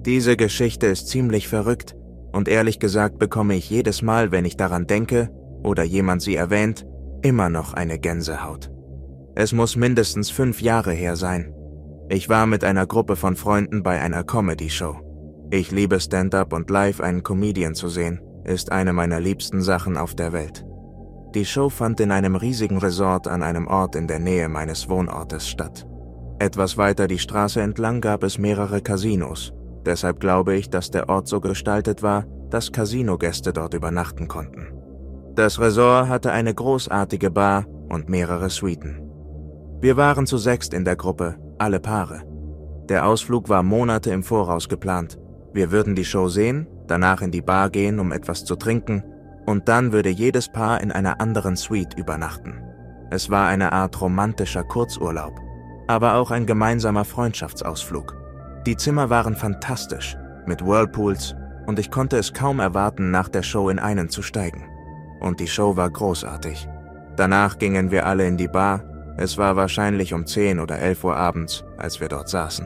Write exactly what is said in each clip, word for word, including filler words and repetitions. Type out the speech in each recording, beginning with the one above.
Diese Geschichte ist ziemlich verrückt und ehrlich gesagt bekomme ich jedes Mal, wenn ich daran denke oder jemand sie erwähnt, immer noch eine Gänsehaut. Es muss mindestens fünf Jahre her sein. Ich war mit einer Gruppe von Freunden bei einer Comedy-Show. Ich liebe Stand-up und live einen Comedian zu sehen, ist eine meiner liebsten Sachen auf der Welt. Die Show fand in einem riesigen Resort an einem Ort in der Nähe meines Wohnortes statt. Etwas weiter die Straße entlang gab es mehrere Casinos. Deshalb glaube ich, dass der Ort so gestaltet war, dass Casinogäste dort übernachten konnten. Das Resort hatte eine großartige Bar und mehrere Suiten. Wir waren zu sechst in der Gruppe, alle Paare. Der Ausflug war Monate im Voraus geplant. Wir würden die Show sehen, danach in die Bar gehen, um etwas zu trinken, und dann würde jedes Paar in einer anderen Suite übernachten. Es war eine Art romantischer Kurzurlaub, aber auch ein gemeinsamer Freundschaftsausflug. Die Zimmer waren fantastisch, mit Whirlpools, und ich konnte es kaum erwarten, nach der Show in einen zu steigen. Und die Show war großartig. Danach gingen wir alle in die Bar. Es war wahrscheinlich um zehn oder elf Uhr abends, als wir dort saßen.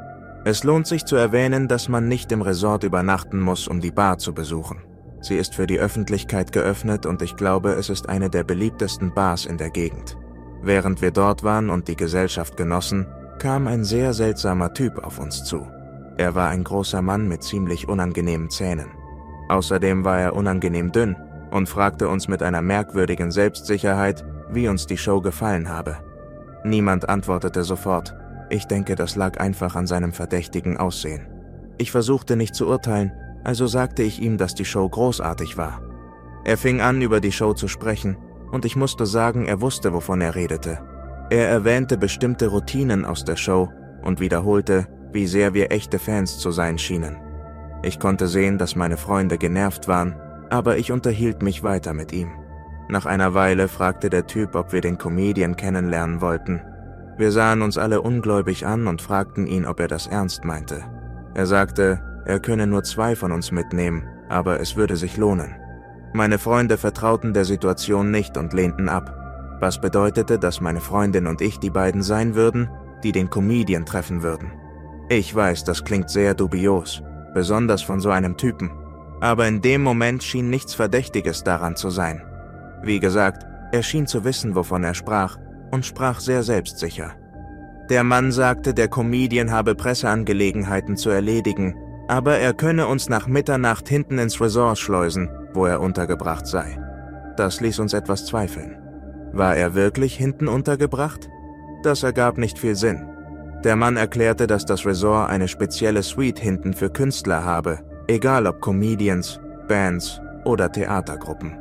Es lohnt sich zu erwähnen, dass man nicht im Resort übernachten muss, um die Bar zu besuchen. Sie ist für die Öffentlichkeit geöffnet und ich glaube, es ist eine der beliebtesten Bars in der Gegend. Während wir dort waren und die Gesellschaft genossen, kam ein sehr seltsamer Typ auf uns zu. Er war ein großer Mann mit ziemlich unangenehmen Zähnen. Außerdem war er unangenehm dünn und fragte uns mit einer merkwürdigen Selbstsicherheit, wie uns die Show gefallen habe. Niemand antwortete sofort. Ich denke, das lag einfach an seinem verdächtigen Aussehen. Ich versuchte nicht zu urteilen, also sagte ich ihm, dass die Show großartig war. Er fing an, über die Show zu sprechen, und ich musste sagen, er wusste, wovon er redete. Er erwähnte bestimmte Routinen aus der Show und wiederholte, wie sehr wir echte Fans zu sein schienen. Ich konnte sehen, dass meine Freunde genervt waren, aber ich unterhielt mich weiter mit ihm. Nach einer Weile fragte der Typ, ob wir den Comedian kennenlernen wollten. Wir sahen uns alle ungläubig an und fragten ihn, ob er das ernst meinte. Er sagte, er könne nur zwei von uns mitnehmen, aber es würde sich lohnen. Meine Freunde vertrauten der Situation nicht und lehnten ab, was bedeutete, dass meine Freundin und ich die beiden sein würden, die den Comedian treffen würden. Ich weiß, das klingt sehr dubios, besonders von so einem Typen, aber in dem Moment schien nichts Verdächtiges daran zu sein. Wie gesagt, er schien zu wissen, wovon er sprach, und sprach sehr selbstsicher. Der Mann sagte, der Comedian habe Presseangelegenheiten zu erledigen, aber er könne uns nach Mitternacht hinten ins Resort schleusen, wo er untergebracht sei. Das ließ uns etwas zweifeln. War er wirklich hinten untergebracht? Das ergab nicht viel Sinn. Der Mann erklärte, dass das Resort eine spezielle Suite hinten für Künstler habe, egal ob Comedians, Bands oder Theatergruppen.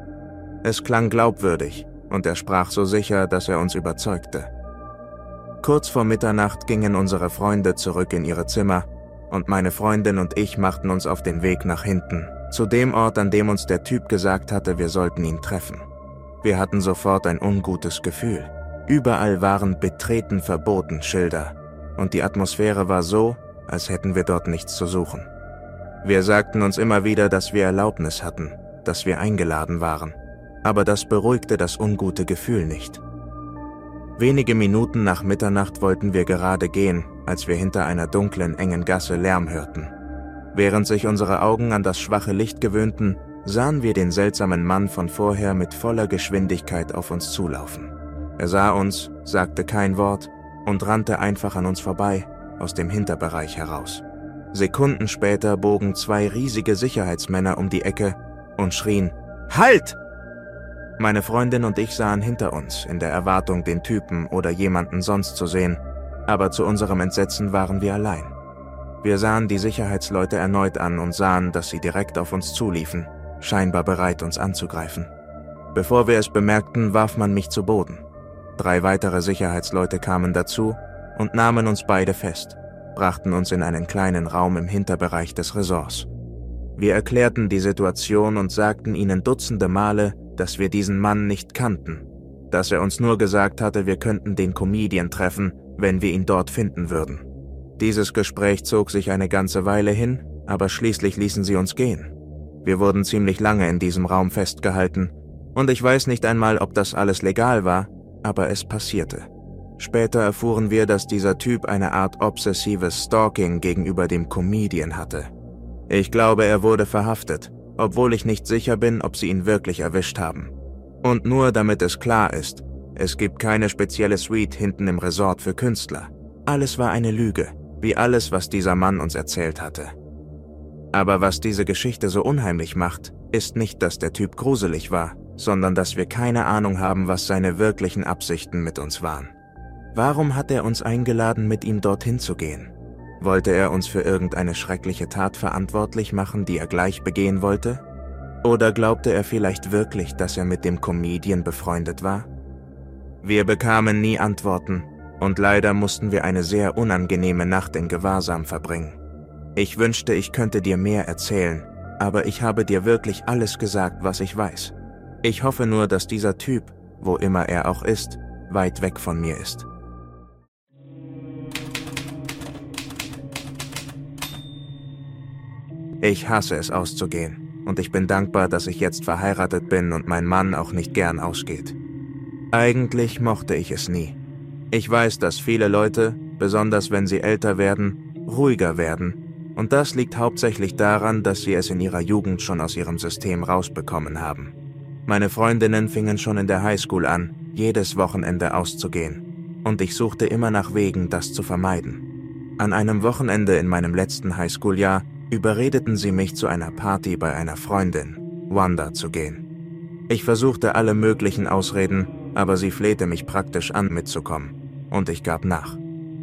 Es klang glaubwürdig und er sprach so sicher, dass er uns überzeugte. Kurz vor Mitternacht gingen unsere Freunde zurück in ihre Zimmer und meine Freundin und ich machten uns auf den Weg nach hinten, zu dem Ort, an dem uns der Typ gesagt hatte, wir sollten ihn treffen. Wir hatten sofort ein ungutes Gefühl. Überall waren Betreten verboten Schilder und die Atmosphäre war so, als hätten wir dort nichts zu suchen. Wir sagten uns immer wieder, dass wir Erlaubnis hatten, dass wir eingeladen waren, aber das beruhigte das ungute Gefühl nicht. Wenige Minuten nach Mitternacht wollten wir gerade gehen, als wir hinter einer dunklen, engen Gasse Lärm hörten. Während sich unsere Augen an das schwache Licht gewöhnten, sahen wir den seltsamen Mann von vorher mit voller Geschwindigkeit auf uns zulaufen. Er sah uns, sagte kein Wort und rannte einfach an uns vorbei, aus dem Hinterbereich heraus. Sekunden später bogen zwei riesige Sicherheitsmänner um die Ecke und schrien, »Halt!« Meine Freundin und ich sahen hinter uns, in der Erwartung, den Typen oder jemanden sonst zu sehen, aber zu unserem Entsetzen waren wir allein. Wir sahen die Sicherheitsleute erneut an und sahen, dass sie direkt auf uns zuliefen, scheinbar bereit, uns anzugreifen. Bevor wir es bemerkten, warf man mich zu Boden. Drei weitere Sicherheitsleute kamen dazu und nahmen uns beide fest, brachten uns in einen kleinen Raum im Hinterbereich des Resorts. Wir erklärten die Situation und sagten ihnen dutzende Male, dass wir diesen Mann nicht kannten, dass er uns nur gesagt hatte, wir könnten den Comedian treffen, wenn wir ihn dort finden würden. Dieses Gespräch zog sich eine ganze Weile hin, aber schließlich ließen sie uns gehen. Wir wurden ziemlich lange in diesem Raum festgehalten und ich weiß nicht einmal, ob das alles legal war, aber es passierte. Später erfuhren wir, dass dieser Typ eine Art obsessives Stalking gegenüber dem Comedian hatte. Ich glaube, er wurde verhaftet, obwohl ich nicht sicher bin, ob sie ihn wirklich erwischt haben. Und nur damit es klar ist, es gibt keine spezielle Suite hinten im Resort für Künstler. Alles war eine Lüge, wie alles, was dieser Mann uns erzählt hatte. Aber was diese Geschichte so unheimlich macht, ist nicht, dass der Typ gruselig war, sondern dass wir keine Ahnung haben, was seine wirklichen Absichten mit uns waren. Warum hat er uns eingeladen, mit ihm dorthin zu gehen? Wollte er uns für irgendeine schreckliche Tat verantwortlich machen, die er gleich begehen wollte? Oder glaubte er vielleicht wirklich, dass er mit dem Comedian befreundet war? Wir bekamen nie Antworten und leider mussten wir eine sehr unangenehme Nacht in Gewahrsam verbringen. Ich wünschte, ich könnte dir mehr erzählen, aber ich habe dir wirklich alles gesagt, was ich weiß. Ich hoffe nur, dass dieser Typ, wo immer er auch ist, weit weg von mir ist. Ich hasse es auszugehen und ich bin dankbar, dass ich jetzt verheiratet bin und mein Mann auch nicht gern ausgeht. Eigentlich mochte ich es nie. Ich weiß, dass viele Leute, besonders wenn sie älter werden, ruhiger werden. Und das liegt hauptsächlich daran, dass sie es in ihrer Jugend schon aus ihrem System rausbekommen haben. Meine Freundinnen fingen schon in der Highschool an, jedes Wochenende auszugehen. Und ich suchte immer nach Wegen, das zu vermeiden. An einem Wochenende in meinem letzten Highschool-Jahr überredeten sie mich zu einer Party bei einer Freundin, Wanda, zu gehen. Ich versuchte alle möglichen Ausreden, aber sie flehte mich praktisch an, mitzukommen. Und ich gab nach.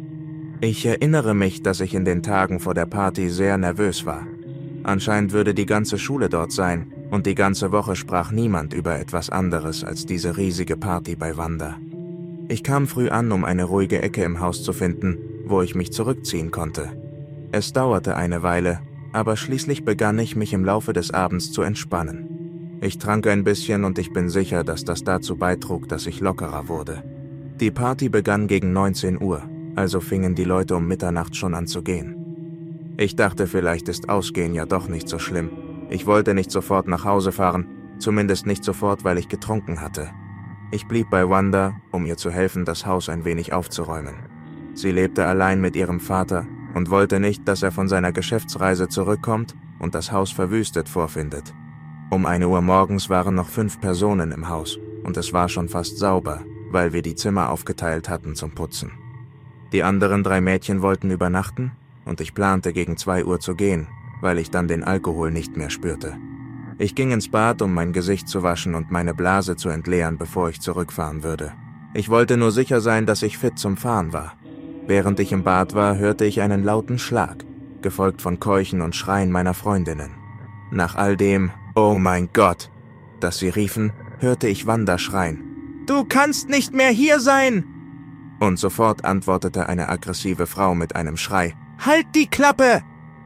Ich erinnere mich, dass ich in den Tagen vor der Party sehr nervös war. Anscheinend würde die ganze Schule dort sein und die ganze Woche sprach niemand über etwas anderes als diese riesige Party bei Wanda. Ich kam früh an, um eine ruhige Ecke im Haus zu finden, wo ich mich zurückziehen konnte. Es dauerte eine Weile, aber schließlich begann ich, mich im Laufe des Abends zu entspannen. Ich trank ein bisschen und ich bin sicher, dass das dazu beitrug, dass ich lockerer wurde. Die Party begann gegen neunzehn Uhr. Also fingen die Leute um Mitternacht schon an zu gehen. Ich dachte, vielleicht ist Ausgehen ja doch nicht so schlimm. Ich wollte nicht sofort nach Hause fahren, zumindest nicht sofort, weil ich getrunken hatte. Ich blieb bei Wanda, um ihr zu helfen, das Haus ein wenig aufzuräumen. Sie lebte allein mit ihrem Vater und wollte nicht, dass er von seiner Geschäftsreise zurückkommt und das Haus verwüstet vorfindet. Um eine Uhr morgens waren noch fünf Personen im Haus und es war schon fast sauber, weil wir die Zimmer aufgeteilt hatten zum Putzen. Die anderen drei Mädchen wollten übernachten und ich plante, gegen zwei Uhr zu gehen, weil ich dann den Alkohol nicht mehr spürte. Ich ging ins Bad, um mein Gesicht zu waschen und meine Blase zu entleeren, bevor ich zurückfahren würde. Ich wollte nur sicher sein, dass ich fit zum Fahren war. Während ich im Bad war, hörte ich einen lauten Schlag, gefolgt von Keuchen und Schreien meiner Freundinnen. Nach all dem, oh mein Gott, das sie riefen, hörte ich Wanda schreien: »Du kannst nicht mehr hier sein!« Und sofort antwortete eine aggressive Frau mit einem Schrei: »Halt die Klappe!«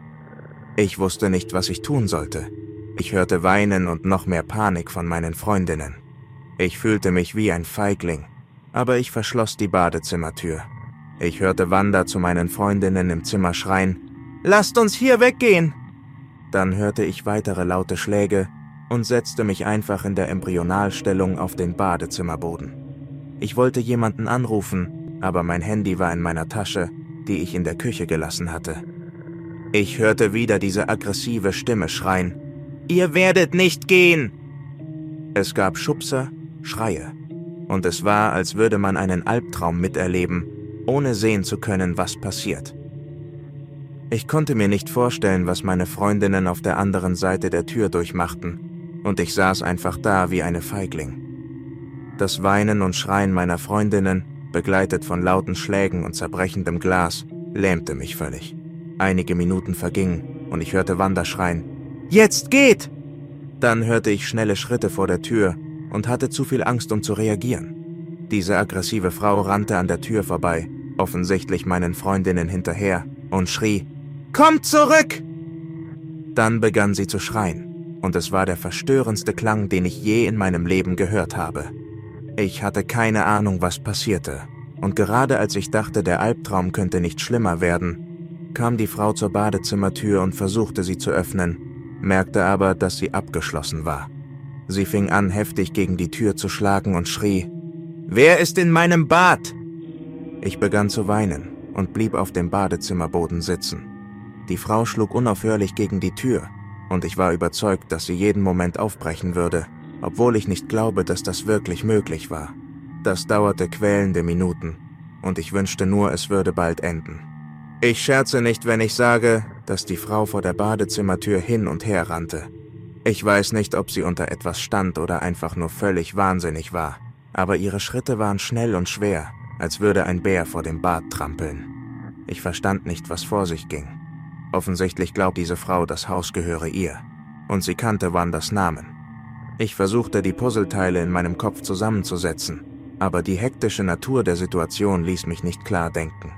Ich wusste nicht, was ich tun sollte. Ich hörte Weinen und noch mehr Panik von meinen Freundinnen. Ich fühlte mich wie ein Feigling, aber ich verschloss die Badezimmertür. Ich hörte Wanda zu meinen Freundinnen im Zimmer schreien: »Lasst uns hier weggehen!« Dann hörte ich weitere laute Schläge und setzte mich einfach in der Embryonalstellung auf den Badezimmerboden. Ich wollte jemanden anrufen, aber mein Handy war in meiner Tasche, die ich in der Küche gelassen hatte. Ich hörte wieder diese aggressive Stimme schreien: »Ihr werdet nicht gehen!« Es gab Schubser, Schreie, und es war, als würde man einen Albtraum miterleben, ohne sehen zu können, was passiert. Ich konnte mir nicht vorstellen, was meine Freundinnen auf der anderen Seite der Tür durchmachten, und ich saß einfach da wie eine Feigling. Das Weinen und Schreien meiner Freundinnen, begleitet von lauten Schlägen und zerbrechendem Glas, lähmte mich völlig. Einige Minuten vergingen und ich hörte Wanda schreien: »Jetzt geht!« Dann hörte ich schnelle Schritte vor der Tür und hatte zu viel Angst, um zu reagieren. Diese aggressive Frau rannte an der Tür vorbei, offensichtlich meinen Freundinnen hinterher, und schrie: »Kommt zurück!« Dann begann sie zu schreien, und es war der verstörendste Klang, den ich je in meinem Leben gehört habe. Ich hatte keine Ahnung, was passierte, und gerade als ich dachte, der Albtraum könnte nicht schlimmer werden, kam die Frau zur Badezimmertür und versuchte sie zu öffnen, merkte aber, dass sie abgeschlossen war. Sie fing an, heftig gegen die Tür zu schlagen und schrie: »Wer ist in meinem Bad?« Ich begann zu weinen und blieb auf dem Badezimmerboden sitzen. Die Frau schlug unaufhörlich gegen die Tür und ich war überzeugt, dass sie jeden Moment aufbrechen würde, obwohl ich nicht glaube, dass das wirklich möglich war. Das dauerte quälende Minuten und ich wünschte nur, es würde bald enden. Ich scherze nicht, wenn ich sage, dass die Frau vor der Badezimmertür hin und her rannte. Ich weiß nicht, ob sie unter etwas stand oder einfach nur völlig wahnsinnig war, aber ihre Schritte waren schnell und schwer, als würde ein Bär vor dem Bad trampeln. Ich verstand nicht, was vor sich ging. Offensichtlich glaubt diese Frau, das Haus gehöre ihr, und sie kannte Wandas Namen. Ich versuchte, die Puzzleteile in meinem Kopf zusammenzusetzen, aber die hektische Natur der Situation ließ mich nicht klar denken.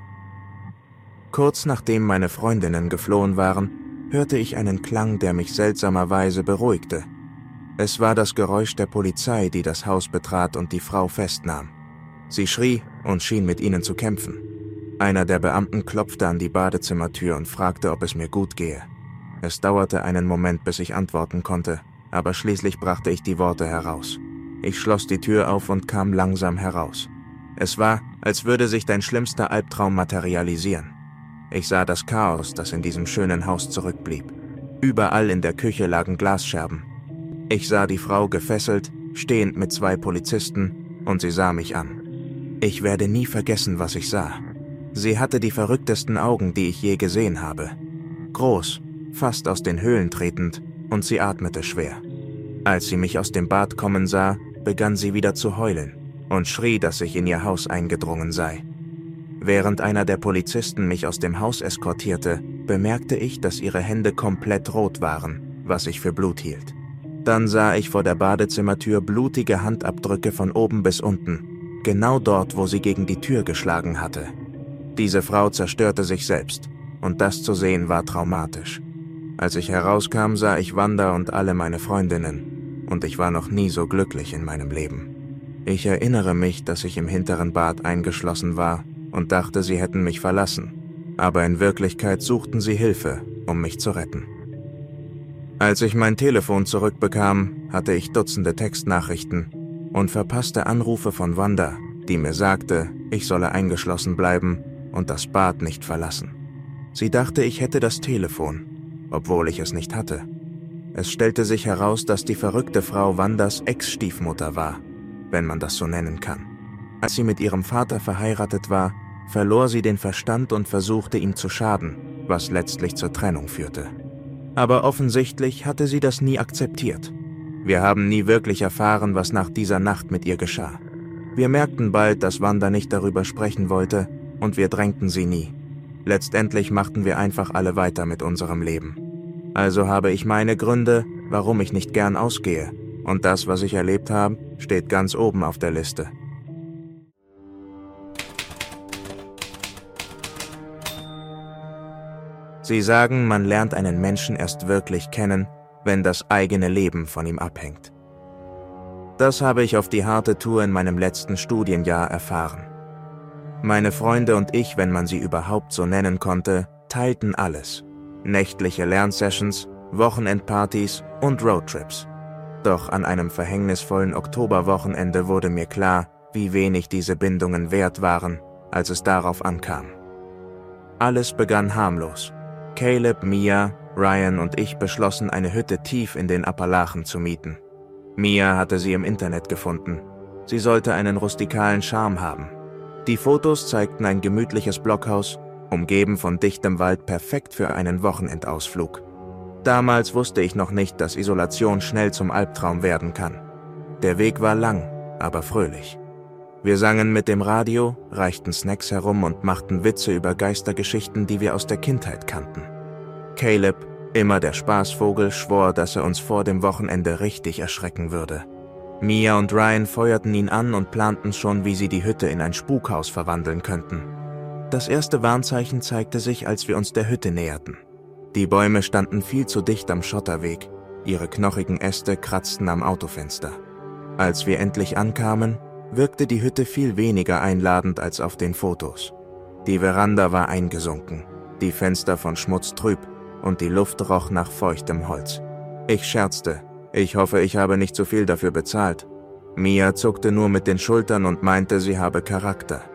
Kurz nachdem meine Freundinnen geflohen waren, hörte ich einen Klang, der mich seltsamerweise beruhigte. Es war das Geräusch der Polizei, die das Haus betrat und die Frau festnahm. Sie schrie und schien mit ihnen zu kämpfen. Einer der Beamten klopfte an die Badezimmertür und fragte, ob es mir gut gehe. Es dauerte einen Moment, bis ich antworten konnte, aber schließlich brachte ich die Worte heraus. Ich schloss die Tür auf und kam langsam heraus. Es war, als würde sich dein schlimmster Albtraum materialisieren. Ich sah das Chaos, das in diesem schönen Haus zurückblieb. Überall in der Küche lagen Glasscherben. Ich sah die Frau gefesselt, stehend mit zwei Polizisten, und sie sah mich an. Ich werde nie vergessen, was ich sah. Sie hatte die verrücktesten Augen, die ich je gesehen habe. Groß, fast aus den Höhlen tretend, und sie atmete schwer. Als sie mich aus dem Bad kommen sah, begann sie wieder zu heulen und schrie, dass ich in ihr Haus eingedrungen sei. Während einer der Polizisten mich aus dem Haus eskortierte, bemerkte ich, dass ihre Hände komplett rot waren, was ich für Blut hielt. Dann sah ich vor der Badezimmertür blutige Handabdrücke von oben bis unten, genau dort, wo sie gegen die Tür geschlagen hatte. Diese Frau zerstörte sich selbst, und das zu sehen war traumatisch. Als ich herauskam, sah ich Wanda und alle meine Freundinnen, und ich war noch nie so glücklich in meinem Leben. Ich erinnere mich, dass ich im hinteren Bad eingeschlossen war und dachte, sie hätten mich verlassen, aber in Wirklichkeit suchten sie Hilfe, um mich zu retten. Als ich mein Telefon zurückbekam, hatte ich Dutzende Textnachrichten und verpasste Anrufe von Wanda, die mir sagte, ich solle eingeschlossen bleiben und das Bad nicht verlassen. Sie dachte, ich hätte das Telefon, obwohl ich es nicht hatte. Es stellte sich heraus, dass die verrückte Frau Wandas Ex-Stiefmutter war, wenn man das so nennen kann. Als sie mit ihrem Vater verheiratet war, verlor sie den Verstand und versuchte ihm zu schaden, was letztlich zur Trennung führte. Aber offensichtlich hatte sie das nie akzeptiert. Wir haben nie wirklich erfahren, was nach dieser Nacht mit ihr geschah. Wir merkten bald, dass Wanda nicht darüber sprechen wollte, und wir drängten sie nie. Letztendlich machten wir einfach alle weiter mit unserem Leben. Also habe ich meine Gründe, warum ich nicht gern ausgehe, und das, was ich erlebt habe, steht ganz oben auf der Liste. Sie sagen, man lernt einen Menschen erst wirklich kennen, wenn das eigene Leben von ihm abhängt. Das habe ich auf die harte Tour in meinem letzten Studienjahr erfahren. Meine Freunde und ich, wenn man sie überhaupt so nennen konnte, teilten alles. Nächtliche Lernsessions, Wochenendpartys und Roadtrips. Doch an einem verhängnisvollen Oktoberwochenende wurde mir klar, wie wenig diese Bindungen wert waren, als es darauf ankam. Alles begann harmlos. Caleb, Mia, Ryan und ich beschlossen, eine Hütte tief in den Appalachen zu mieten. Mia hatte sie im Internet gefunden. Sie sollte einen rustikalen Charme haben. Die Fotos zeigten ein gemütliches Blockhaus, umgeben von dichtem Wald, perfekt für einen Wochenendausflug. Damals wusste ich noch nicht, dass Isolation schnell zum Albtraum werden kann. Der Weg war lang, aber fröhlich. Wir sangen mit dem Radio, reichten Snacks herum und machten Witze über Geistergeschichten, die wir aus der Kindheit kannten. Caleb, immer der Spaßvogel, schwor, dass er uns vor dem Wochenende richtig erschrecken würde. Mia und Ryan feuerten ihn an und planten schon, wie sie die Hütte in ein Spukhaus verwandeln könnten. Das erste Warnzeichen zeigte sich, als wir uns der Hütte näherten. Die Bäume standen viel zu dicht am Schotterweg, ihre knochigen Äste kratzten am Autofenster. Als wir endlich ankamen, wirkte die Hütte viel weniger einladend als auf den Fotos. Die Veranda war eingesunken, die Fenster von Schmutz trüb und die Luft roch nach feuchtem Holz. Ich scherzte, ich hoffe, ich habe nicht zu viel dafür bezahlt. Mia zuckte nur mit den Schultern und meinte, sie habe Charakter.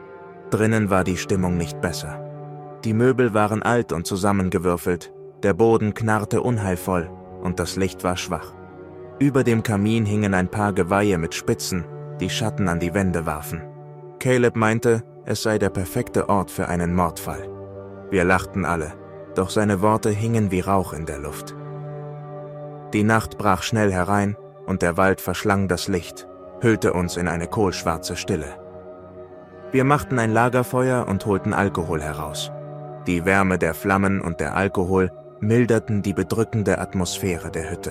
Drinnen war die Stimmung nicht besser. Die Möbel waren alt und zusammengewürfelt, der Boden knarrte unheilvoll und das Licht war schwach. Über dem Kamin hingen ein paar Geweihe mit Spitzen, die Schatten an die Wände warfen. Caleb meinte, es sei der perfekte Ort für einen Mordfall. Wir lachten alle, doch seine Worte hingen wie Rauch in der Luft. Die Nacht brach schnell herein und der Wald verschlang das Licht, hüllte uns in eine kohlschwarze Stille. Wir machten ein Lagerfeuer und holten Alkohol heraus. Die Wärme der Flammen und der Alkohol milderten die bedrückende Atmosphäre der Hütte.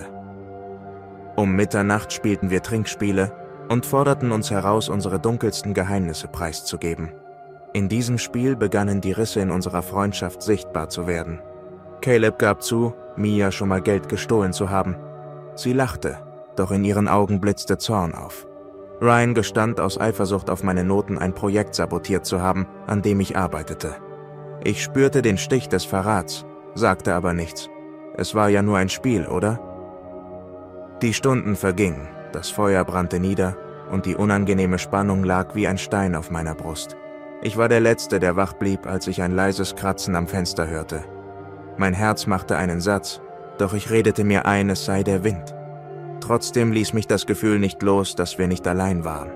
Um Mitternacht spielten wir Trinkspiele und forderten uns heraus, unsere dunkelsten Geheimnisse preiszugeben. In diesem Spiel begannen die Risse in unserer Freundschaft sichtbar zu werden. Caleb gab zu, Mia schon mal Geld gestohlen zu haben. Sie lachte, doch in ihren Augen blitzte Zorn auf. Ryan gestand aus Eifersucht auf meine Noten, ein Projekt sabotiert zu haben, an dem ich arbeitete. Ich spürte den Stich des Verrats, sagte aber nichts. Es war ja nur ein Spiel, oder? Die Stunden vergingen, das Feuer brannte nieder und die unangenehme Spannung lag wie ein Stein auf meiner Brust. Ich war der Letzte, der wach blieb, als ich ein leises Kratzen am Fenster hörte. Mein Herz machte einen Satz, doch ich redete mir ein, es sei der Wind. Trotzdem ließ mich das Gefühl nicht los, dass wir nicht allein waren.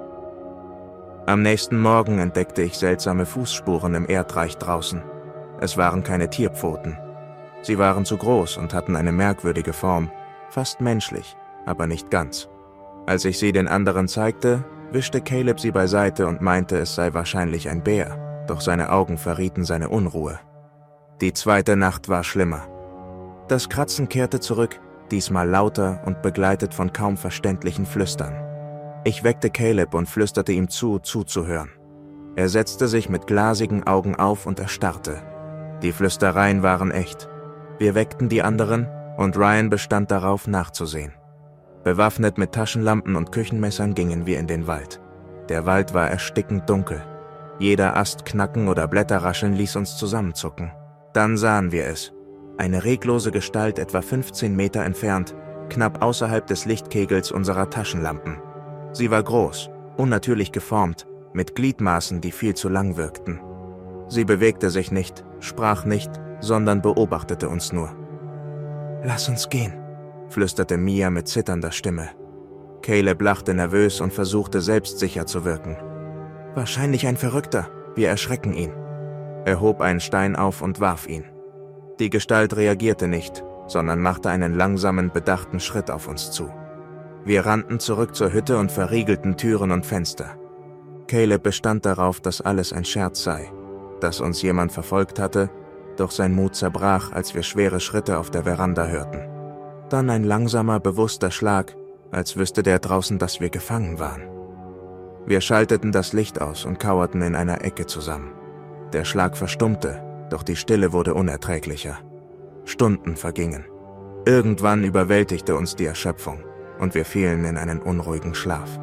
Am nächsten Morgen entdeckte ich seltsame Fußspuren im Erdreich draußen. Es waren keine Tierpfoten. Sie waren zu groß und hatten eine merkwürdige Form, fast menschlich, aber nicht ganz. Als ich sie den anderen zeigte, wischte Caleb sie beiseite und meinte, es sei wahrscheinlich ein Bär, doch seine Augen verrieten seine Unruhe. Die zweite Nacht war schlimmer. Das Kratzen kehrte zurück, diesmal lauter und begleitet von kaum verständlichen Flüstern. Ich weckte Caleb und flüsterte ihm zu, zuzuhören. Er setzte sich mit glasigen Augen auf und erstarrte. Die Flüstereien waren echt. Wir weckten die anderen und Ryan bestand darauf, nachzusehen. Bewaffnet mit Taschenlampen und Küchenmessern gingen wir in den Wald. Der Wald war erstickend dunkel. Jeder Ast knacken oder Blätter rascheln ließ uns zusammenzucken. Dann sahen wir es. Eine reglose Gestalt etwa fünfzehn Meter entfernt, knapp außerhalb des Lichtkegels unserer Taschenlampen. Sie war groß, unnatürlich geformt, mit Gliedmaßen, die viel zu lang wirkten. Sie bewegte sich nicht, sprach nicht, sondern beobachtete uns nur. »Lass uns gehen«, flüsterte Mia mit zitternder Stimme. Caleb lachte nervös und versuchte selbstsicher zu wirken. »Wahrscheinlich ein Verrückter, wir erschrecken ihn.« Er hob einen Stein auf und warf ihn. Die Gestalt reagierte nicht, sondern machte einen langsamen, bedachten Schritt auf uns zu. Wir rannten zurück zur Hütte und verriegelten Türen und Fenster. Caleb bestand darauf, dass alles ein Scherz sei, dass uns jemand verfolgt hatte, doch sein Mut zerbrach, als wir schwere Schritte auf der Veranda hörten. Dann ein langsamer, bewusster Schlag, als wüsste der draußen, dass wir gefangen waren. Wir schalteten das Licht aus und kauerten in einer Ecke zusammen. Der Schlag verstummte, doch die Stille wurde unerträglicher. Stunden vergingen. Irgendwann überwältigte uns die Erschöpfung und wir fielen in einen unruhigen Schlaf.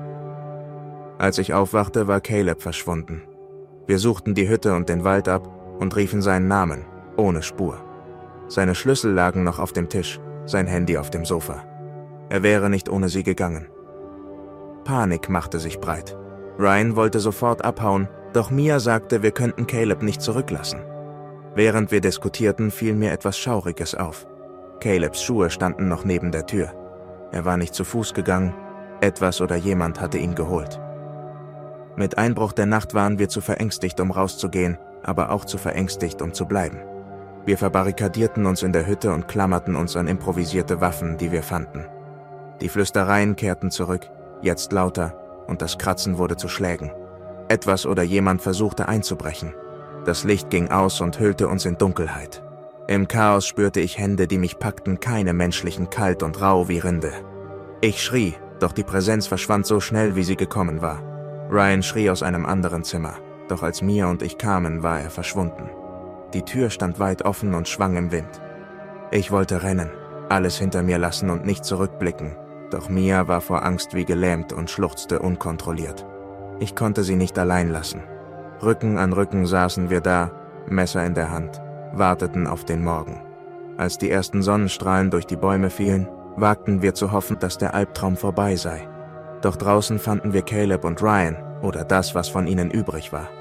Als ich aufwachte, war Caleb verschwunden. Wir suchten die Hütte und den Wald ab und riefen seinen Namen, ohne Spur. Seine Schlüssel lagen noch auf dem Tisch, sein Handy auf dem Sofa. Er wäre nicht ohne sie gegangen. Panik machte sich breit. Ryan wollte sofort abhauen, doch Mia sagte, wir könnten Caleb nicht zurücklassen. Während wir diskutierten, fiel mir etwas Schauriges auf. Calebs Schuhe standen noch neben der Tür. Er war nicht zu Fuß gegangen, etwas oder jemand hatte ihn geholt. Mit Einbruch der Nacht waren wir zu verängstigt, um rauszugehen, aber auch zu verängstigt, um zu bleiben. Wir verbarrikadierten uns in der Hütte und klammerten uns an improvisierte Waffen, die wir fanden. Die Flüstereien kehrten zurück, jetzt lauter, und das Kratzen wurde zu Schlägen. Etwas oder jemand versuchte einzubrechen. Das Licht ging aus und hüllte uns in Dunkelheit. Im Chaos spürte ich Hände, die mich packten, keine menschlichen, kalt und rau wie Rinde. Ich schrie, doch die Präsenz verschwand so schnell, wie sie gekommen war. Ryan schrie aus einem anderen Zimmer, doch als Mia und ich kamen, war er verschwunden. Die Tür stand weit offen und schwang im Wind. Ich wollte rennen, alles hinter mir lassen und nicht zurückblicken, doch Mia war vor Angst wie gelähmt und schluchzte unkontrolliert. Ich konnte sie nicht allein lassen. Rücken an Rücken saßen wir da, Messer in der Hand, warteten auf den Morgen. Als die ersten Sonnenstrahlen durch die Bäume fielen, wagten wir zu hoffen, dass der Albtraum vorbei sei. Doch draußen fanden wir Caleb und Ryan, oder das, was von ihnen übrig war.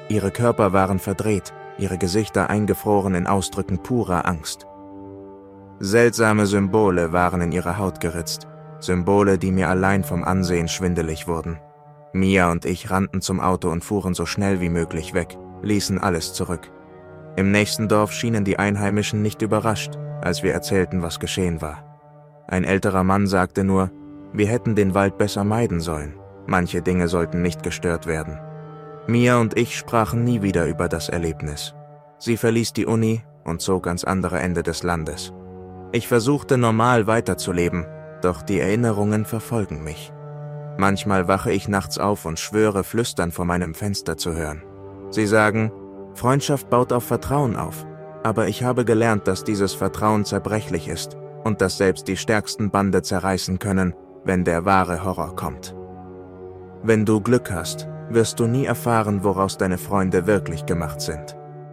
Ihre Körper waren verdreht, ihre Gesichter eingefroren in Ausdrücken purer Angst. Seltsame Symbole waren in ihre Haut geritzt, Symbole, die mir allein vom Ansehen schwindelig wurden. Mia und ich rannten zum Auto und fuhren so schnell wie möglich weg, ließen alles zurück. Im nächsten Dorf schienen die Einheimischen nicht überrascht, als wir erzählten, was geschehen war. Ein älterer Mann sagte nur, wir hätten den Wald besser meiden sollen, manche Dinge sollten nicht gestört werden. Mia und ich sprachen nie wieder über das Erlebnis. Sie verließ die Uni und zog ans andere Ende des Landes. Ich versuchte normal weiterzuleben, doch die Erinnerungen verfolgen mich. Manchmal wache ich nachts auf und schwöre, Flüstern vor meinem Fenster zu hören. Sie sagen, Freundschaft baut auf Vertrauen auf, aber ich habe gelernt, dass dieses Vertrauen zerbrechlich ist und dass selbst die stärksten Bande zerreißen können, wenn der wahre Horror kommt. Wenn du Glück hast, wirst du nie erfahren, woraus deine Freunde wirklich gemacht sind.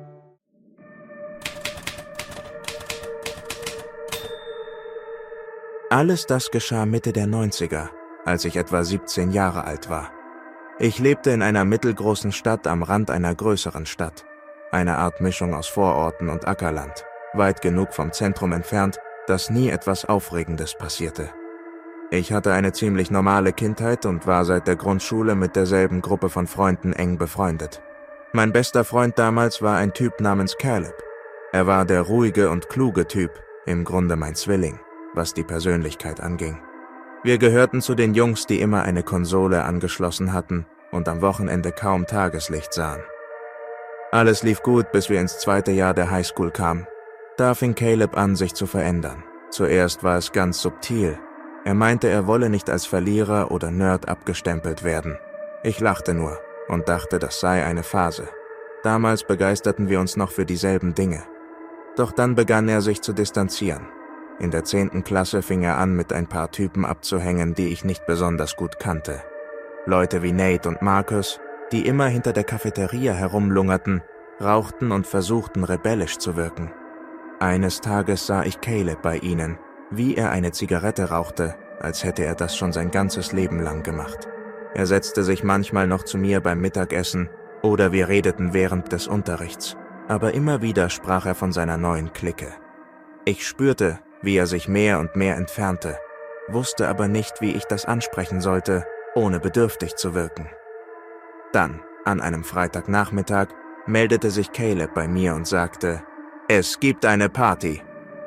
Alles das geschah Mitte der neunziger, als ich etwa siebzehn Jahre alt war. Ich lebte in einer mittelgroßen Stadt am Rand einer größeren Stadt, eine Art Mischung aus Vororten und Ackerland, weit genug vom Zentrum entfernt, dass nie etwas Aufregendes passierte. Ich hatte eine ziemlich normale Kindheit und war seit der Grundschule mit derselben Gruppe von Freunden eng befreundet. Mein bester Freund damals war ein Typ namens Caleb. Er war der ruhige und kluge Typ, im Grunde mein Zwilling, was die Persönlichkeit anging. Wir gehörten zu den Jungs, die immer eine Konsole angeschlossen hatten und am Wochenende kaum Tageslicht sahen. Alles lief gut, bis wir ins zweite Jahr der Highschool kamen. Da fing Caleb an, sich zu verändern. Zuerst war es ganz subtil. Er meinte, er wolle nicht als Verlierer oder Nerd abgestempelt werden. Ich lachte nur und dachte, das sei eine Phase. Damals begeisterten wir uns noch für dieselben Dinge. Doch dann begann er sich zu distanzieren. In der zehnten Klasse fing er an, mit ein paar Typen abzuhängen, die ich nicht besonders gut kannte. Leute wie Nate und Marcus, die immer hinter der Cafeteria herumlungerten, rauchten und versuchten, rebellisch zu wirken. Eines Tages sah ich Caleb bei ihnen, wie er eine Zigarette rauchte, als hätte er das schon sein ganzes Leben lang gemacht. Er setzte sich manchmal noch zu mir beim Mittagessen oder wir redeten während des Unterrichts, aber immer wieder sprach er von seiner neuen Clique. Ich spürte, wie er sich mehr und mehr entfernte, wusste aber nicht, wie ich das ansprechen sollte, ohne bedürftig zu wirken. Dann, an einem Freitagnachmittag, meldete sich Caleb bei mir und sagte, es gibt eine Party.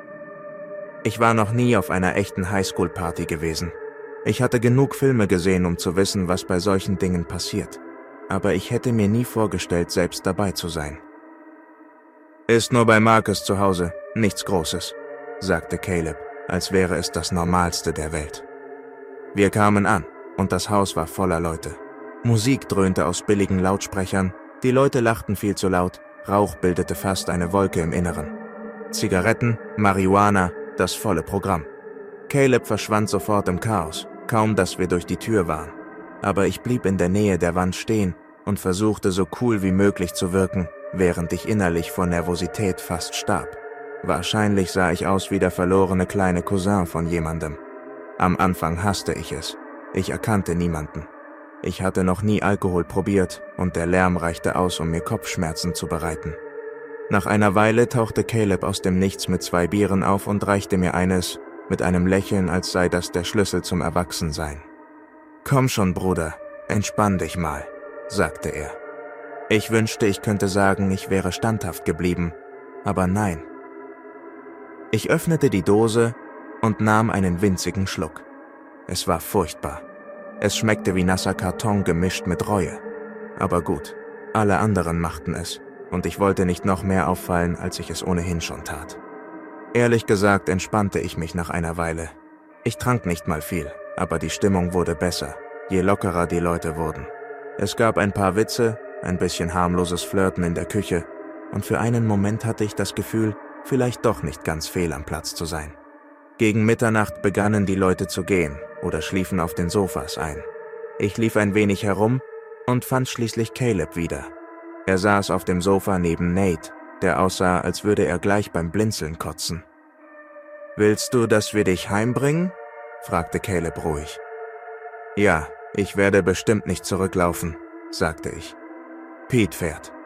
Ich war noch nie auf einer echten Highschool-Party gewesen. Ich hatte genug Filme gesehen, um zu wissen, was bei solchen Dingen passiert. Aber ich hätte mir nie vorgestellt, selbst dabei zu sein. Ist nur bei Marcus zu Hause, nichts Großes, sagte Caleb, als wäre es das Normalste der Welt. Wir kamen an und das Haus war voller Leute. Musik dröhnte aus billigen Lautsprechern, die Leute lachten viel zu laut, Rauch bildete fast eine Wolke im Inneren. Zigaretten, Marihuana, das volle Programm. Caleb verschwand sofort im Chaos, kaum dass wir durch die Tür waren. Aber ich blieb in der Nähe der Wand stehen und versuchte so cool wie möglich zu wirken, während ich innerlich vor Nervosität fast starb. Wahrscheinlich sah ich aus wie der verlorene kleine Cousin von jemandem. Am Anfang hasste ich es. Ich erkannte niemanden. Ich hatte noch nie Alkohol probiert und der Lärm reichte aus, um mir Kopfschmerzen zu bereiten. Nach einer Weile tauchte Caleb aus dem Nichts mit zwei Bieren auf und reichte mir eines, mit einem Lächeln, als sei das der Schlüssel zum Erwachsensein. »Komm schon, Bruder, entspann dich mal«, sagte er. Ich wünschte, ich könnte sagen, ich wäre standhaft geblieben, aber nein. Ich öffnete die Dose und nahm einen winzigen Schluck. Es war furchtbar. Es schmeckte wie nasser Karton gemischt mit Reue. Aber gut, alle anderen machten es, und ich wollte nicht noch mehr auffallen, als ich es ohnehin schon tat. Ehrlich gesagt entspannte ich mich nach einer Weile. Ich trank nicht mal viel, aber die Stimmung wurde besser, je lockerer die Leute wurden. Es gab ein paar Witze, ein bisschen harmloses Flirten in der Küche, und für einen Moment hatte ich das Gefühl, vielleicht doch nicht ganz fehl am Platz zu sein. Gegen Mitternacht begannen die Leute zu gehen oder schliefen auf den Sofas ein. Ich lief ein wenig herum und fand schließlich Caleb wieder. Er saß auf dem Sofa neben Nate, der aussah, als würde er gleich beim Blinzeln kotzen. »Willst du, dass wir dich heimbringen?« fragte Caleb ruhig. »Ja, ich werde bestimmt nicht zurücklaufen«, sagte ich. »Pete fährt.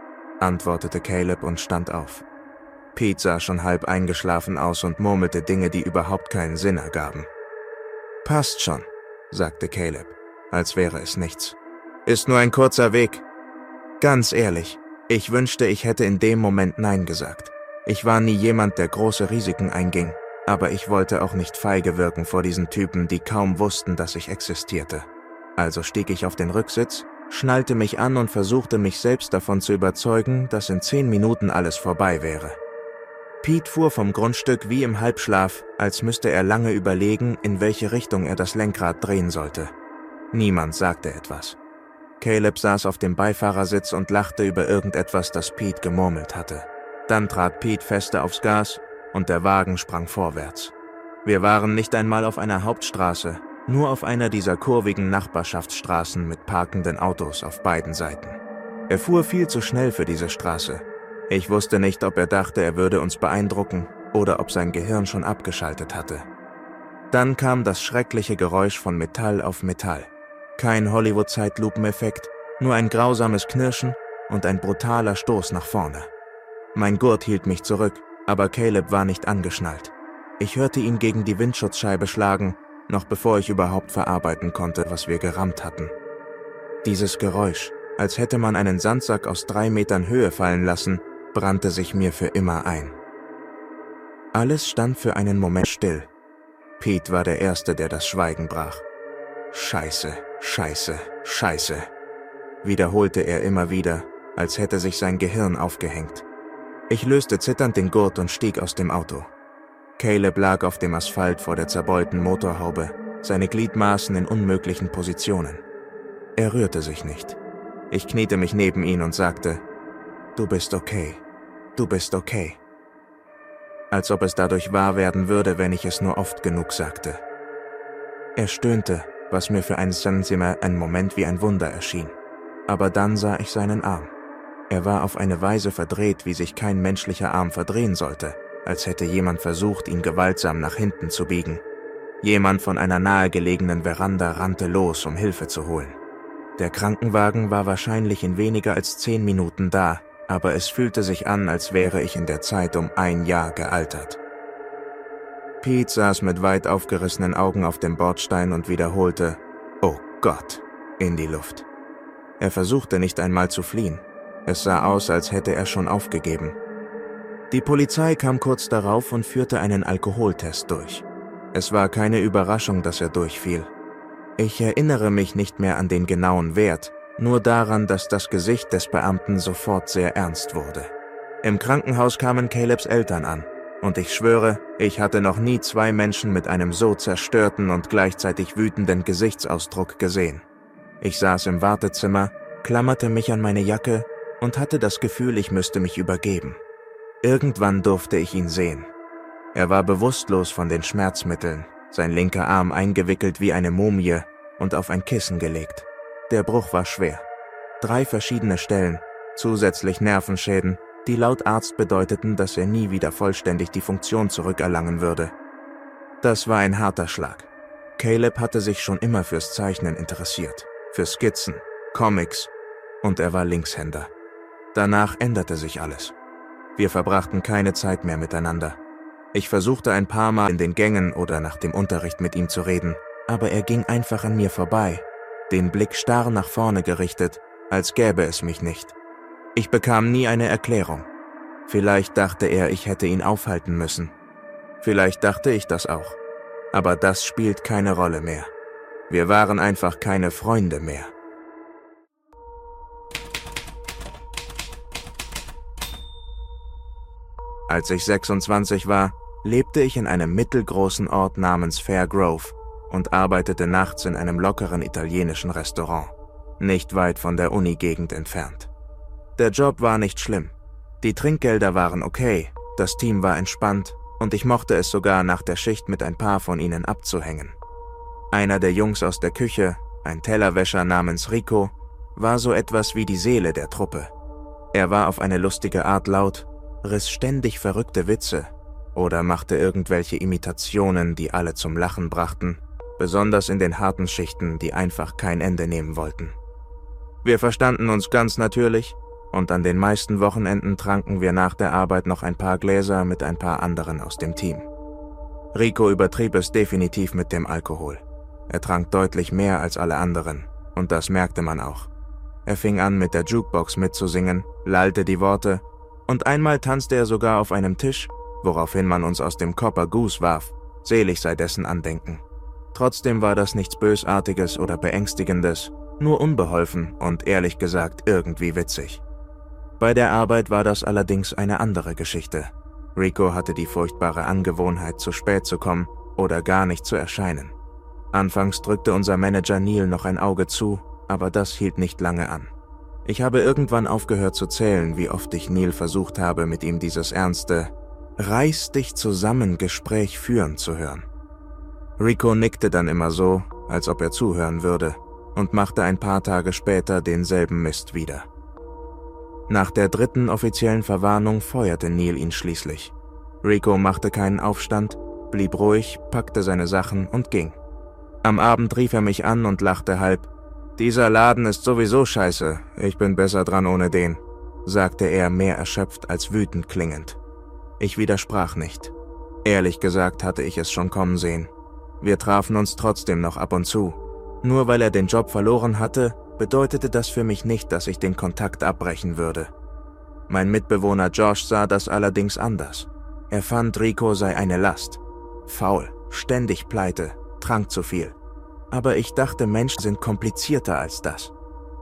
antwortete Caleb und stand auf. Pete sah schon halb eingeschlafen aus und murmelte Dinge, die überhaupt keinen Sinn ergaben. »Passt schon«, sagte Caleb, als wäre es nichts. »Ist nur ein kurzer Weg.« Ganz ehrlich, ich wünschte, ich hätte in dem Moment Nein gesagt. Ich war nie jemand, der große Risiken einging, aber ich wollte auch nicht feige wirken vor diesen Typen, die kaum wussten, dass ich existierte. Also stieg ich auf den Rücksitz, schnallte mich an und versuchte mich selbst davon zu überzeugen, dass in zehn Minuten alles vorbei wäre. Pete fuhr vom Grundstück wie im Halbschlaf, als müsste er lange überlegen, in welche Richtung er das Lenkrad drehen sollte. Niemand sagte etwas. Caleb saß auf dem Beifahrersitz und lachte über irgendetwas, das Pete gemurmelt hatte. Dann trat Pete fester aufs Gas und der Wagen sprang vorwärts. Wir waren nicht einmal auf einer Hauptstraße, nur auf einer dieser kurvigen Nachbarschaftsstraßen mit parkenden Autos auf beiden Seiten. Er fuhr viel zu schnell für diese Straße. Ich wusste nicht, ob er dachte, er würde uns beeindrucken oder ob sein Gehirn schon abgeschaltet hatte. Dann kam das schreckliche Geräusch von Metall auf Metall. Kein Hollywood-Zeitlupeneffekt, nur ein grausames Knirschen und ein brutaler Stoß nach vorne. Mein Gurt hielt mich zurück, aber Caleb war nicht angeschnallt. Ich hörte ihn gegen die Windschutzscheibe schlagen, noch bevor ich überhaupt verarbeiten konnte, was wir gerammt hatten. Dieses Geräusch, als hätte man einen Sandsack aus drei Metern Höhe fallen lassen, brannte sich mir für immer ein. Alles stand für einen Moment still. Pete war der Erste, der das Schweigen brach. »Scheiße, Scheiße, Scheiße«, wiederholte er immer wieder, als hätte sich sein Gehirn aufgehängt. Ich löste zitternd den Gurt und stieg aus dem Auto. Caleb lag auf dem Asphalt vor der zerbeulten Motorhaube, seine Gliedmaßen in unmöglichen Positionen. Er rührte sich nicht. Ich kniete mich neben ihn und sagte, »Du bist okay, du bist okay.« Als ob es dadurch wahr werden würde, wenn ich es nur oft genug sagte. Er stöhnte, was mir für einen Sansimer ein Moment wie ein Wunder erschien. Aber dann sah ich seinen Arm. Er war auf eine Weise verdreht, wie sich kein menschlicher Arm verdrehen sollte, als hätte jemand versucht, ihn gewaltsam nach hinten zu biegen. Jemand von einer nahegelegenen Veranda rannte los, um Hilfe zu holen. Der Krankenwagen war wahrscheinlich in weniger als zehn Minuten da, aber es fühlte sich an, als wäre ich in der Zeit um ein Jahr gealtert. Pete saß mit weit aufgerissenen Augen auf dem Bordstein und wiederholte, »Oh Gott«, in die Luft. Er versuchte nicht einmal zu fliehen. Es sah aus, als hätte er schon aufgegeben. Die Polizei kam kurz darauf und führte einen Alkoholtest durch. Es war keine Überraschung, dass er durchfiel. Ich erinnere mich nicht mehr an den genauen Wert, nur daran, dass das Gesicht des Beamten sofort sehr ernst wurde. Im Krankenhaus kamen Calebs Eltern an, und ich schwöre, ich hatte noch nie zwei Menschen mit einem so zerstörten und gleichzeitig wütenden Gesichtsausdruck gesehen. Ich saß im Wartezimmer, klammerte mich an meine Jacke und hatte das Gefühl, ich müsste mich übergeben. Irgendwann durfte ich ihn sehen. Er war bewusstlos von den Schmerzmitteln, sein linker Arm eingewickelt wie eine Mumie und auf ein Kissen gelegt. Der Bruch war schwer. Drei verschiedene Stellen, zusätzlich Nervenschäden, die laut Arzt bedeuteten, dass er nie wieder vollständig die Funktion zurückerlangen würde. Das war ein harter Schlag. Caleb hatte sich schon immer fürs Zeichnen interessiert, für Skizzen, Comics, und er war Linkshänder. Danach änderte sich alles. Wir verbrachten keine Zeit mehr miteinander. Ich versuchte ein paar Mal in den Gängen oder nach dem Unterricht mit ihm zu reden, aber er ging einfach an mir vorbei, den Blick starr nach vorne gerichtet, als gäbe es mich nicht. Ich bekam nie eine Erklärung. Vielleicht dachte er, ich hätte ihn aufhalten müssen. Vielleicht dachte ich das auch. Aber das spielt keine Rolle mehr. Wir waren einfach keine Freunde mehr. Als ich sechsundzwanzig war, lebte ich in einem mittelgroßen Ort namens Fairgrove und arbeitete nachts in einem lockeren italienischen Restaurant, nicht weit von der Uni-Gegend entfernt. Der Job war nicht schlimm. Die Trinkgelder waren okay, das Team war entspannt und ich mochte es sogar, nach der Schicht mit ein paar von ihnen abzuhängen. Einer der Jungs aus der Küche, ein Tellerwäscher namens Rico, war so etwas wie die Seele der Truppe. Er war auf eine lustige Art laut, riss ständig verrückte Witze oder machte irgendwelche Imitationen, die alle zum Lachen brachten, besonders in den harten Schichten, die einfach kein Ende nehmen wollten. Wir verstanden uns ganz natürlich, und an den meisten Wochenenden tranken wir nach der Arbeit noch ein paar Gläser mit ein paar anderen aus dem Team. Rico übertrieb es definitiv mit dem Alkohol. Er trank deutlich mehr als alle anderen, und das merkte man auch. Er fing an, mit der Jukebox mitzusingen, lallte die Worte, und einmal tanzte er sogar auf einem Tisch, woraufhin man uns aus dem Copper Goose warf, selig sei dessen Andenken. Trotzdem war das nichts Bösartiges oder Beängstigendes, nur unbeholfen und ehrlich gesagt irgendwie witzig. Bei der Arbeit war das allerdings eine andere Geschichte. Rico hatte die furchtbare Angewohnheit, zu spät zu kommen oder gar nicht zu erscheinen. Anfangs drückte unser Manager Neil noch ein Auge zu, aber das hielt nicht lange an. Ich habe irgendwann aufgehört zu zählen, wie oft ich Neil versucht habe, mit ihm dieses ernste »Reiß dich zusammen« Gespräch führen zu hören. Rico nickte dann immer so, als ob er zuhören würde, und machte ein paar Tage später denselben Mist wieder. Nach der dritten offiziellen Verwarnung feuerte Neil ihn schließlich. Rico machte keinen Aufstand, blieb ruhig, packte seine Sachen und ging. Am Abend rief er mich an und lachte halb. »Dieser Laden ist sowieso scheiße, ich bin besser dran ohne den«, sagte er mehr erschöpft als wütend klingend. Ich widersprach nicht. Ehrlich gesagt hatte ich es schon kommen sehen. Wir trafen uns trotzdem noch ab und zu. Nur weil er den Job verloren hatte, bedeutete das für mich nicht, dass ich den Kontakt abbrechen würde. Mein Mitbewohner Josh sah das allerdings anders. Er fand, Rico sei eine Last. Faul, ständig pleite, trank zu viel. Aber ich dachte, Menschen sind komplizierter als das.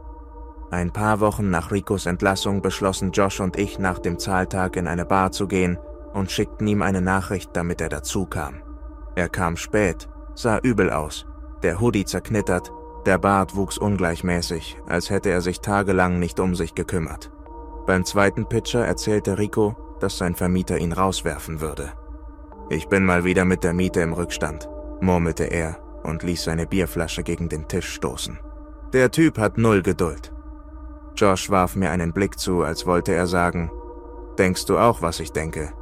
Ein paar Wochen nach Ricos Entlassung beschlossen Josh und ich, nach dem Zahltag in eine Bar zu gehen und schickten ihm eine Nachricht, damit er dazu kam. Er kam spät, sah übel aus, der Hoodie zerknittert, der Bart wuchs ungleichmäßig, als hätte er sich tagelang nicht um sich gekümmert. Beim zweiten Pitcher erzählte Rico, dass sein Vermieter ihn rauswerfen würde. »Ich bin mal wieder mit der Miete im Rückstand«, murmelte er und ließ seine Bierflasche gegen den Tisch stoßen. »Der Typ hat null Geduld.« Josh warf mir einen Blick zu, als wollte er sagen, »Denkst du auch, was ich denke?«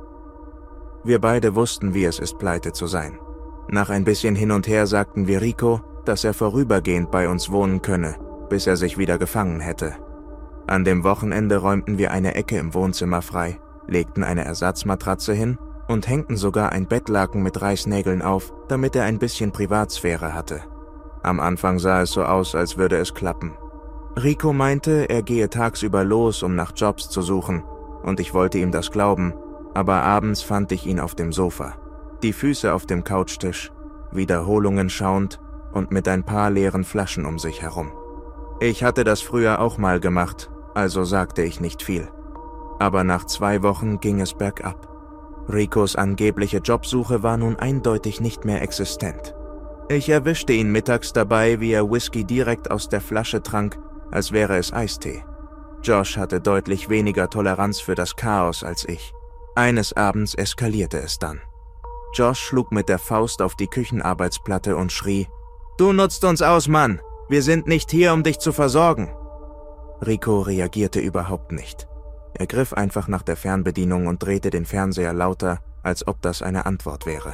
Wir beide wussten, wie es ist, pleite zu sein. Nach ein bisschen hin und her sagten wir Rico, dass er vorübergehend bei uns wohnen könne, bis er sich wieder gefangen hätte. An dem Wochenende räumten wir eine Ecke im Wohnzimmer frei, legten eine Ersatzmatratze hin und hängten sogar ein Bettlaken mit Reißnägeln auf, damit er ein bisschen Privatsphäre hatte. Am Anfang sah es so aus, als würde es klappen. Rico meinte, er gehe tagsüber los, um nach Jobs zu suchen, und ich wollte ihm das glauben, aber abends fand ich ihn auf dem Sofa, die Füße auf dem Couchtisch, Wiederholungen schauend und mit ein paar leeren Flaschen um sich herum. Ich hatte das früher auch mal gemacht, also sagte ich nicht viel. Aber nach zwei Wochen ging es bergab. Ricos angebliche Jobsuche war nun eindeutig nicht mehr existent. Ich erwischte ihn mittags dabei, wie er Whisky direkt aus der Flasche trank, als wäre es Eistee. Josh hatte deutlich weniger Toleranz für das Chaos als ich. Eines Abends eskalierte es dann. Josh schlug mit der Faust auf die Küchenarbeitsplatte und schrie, »Du nutzt uns aus, Mann! Wir sind nicht hier, um dich zu versorgen!« Rico reagierte überhaupt nicht. Er griff einfach nach der Fernbedienung und drehte den Fernseher lauter, als ob das eine Antwort wäre.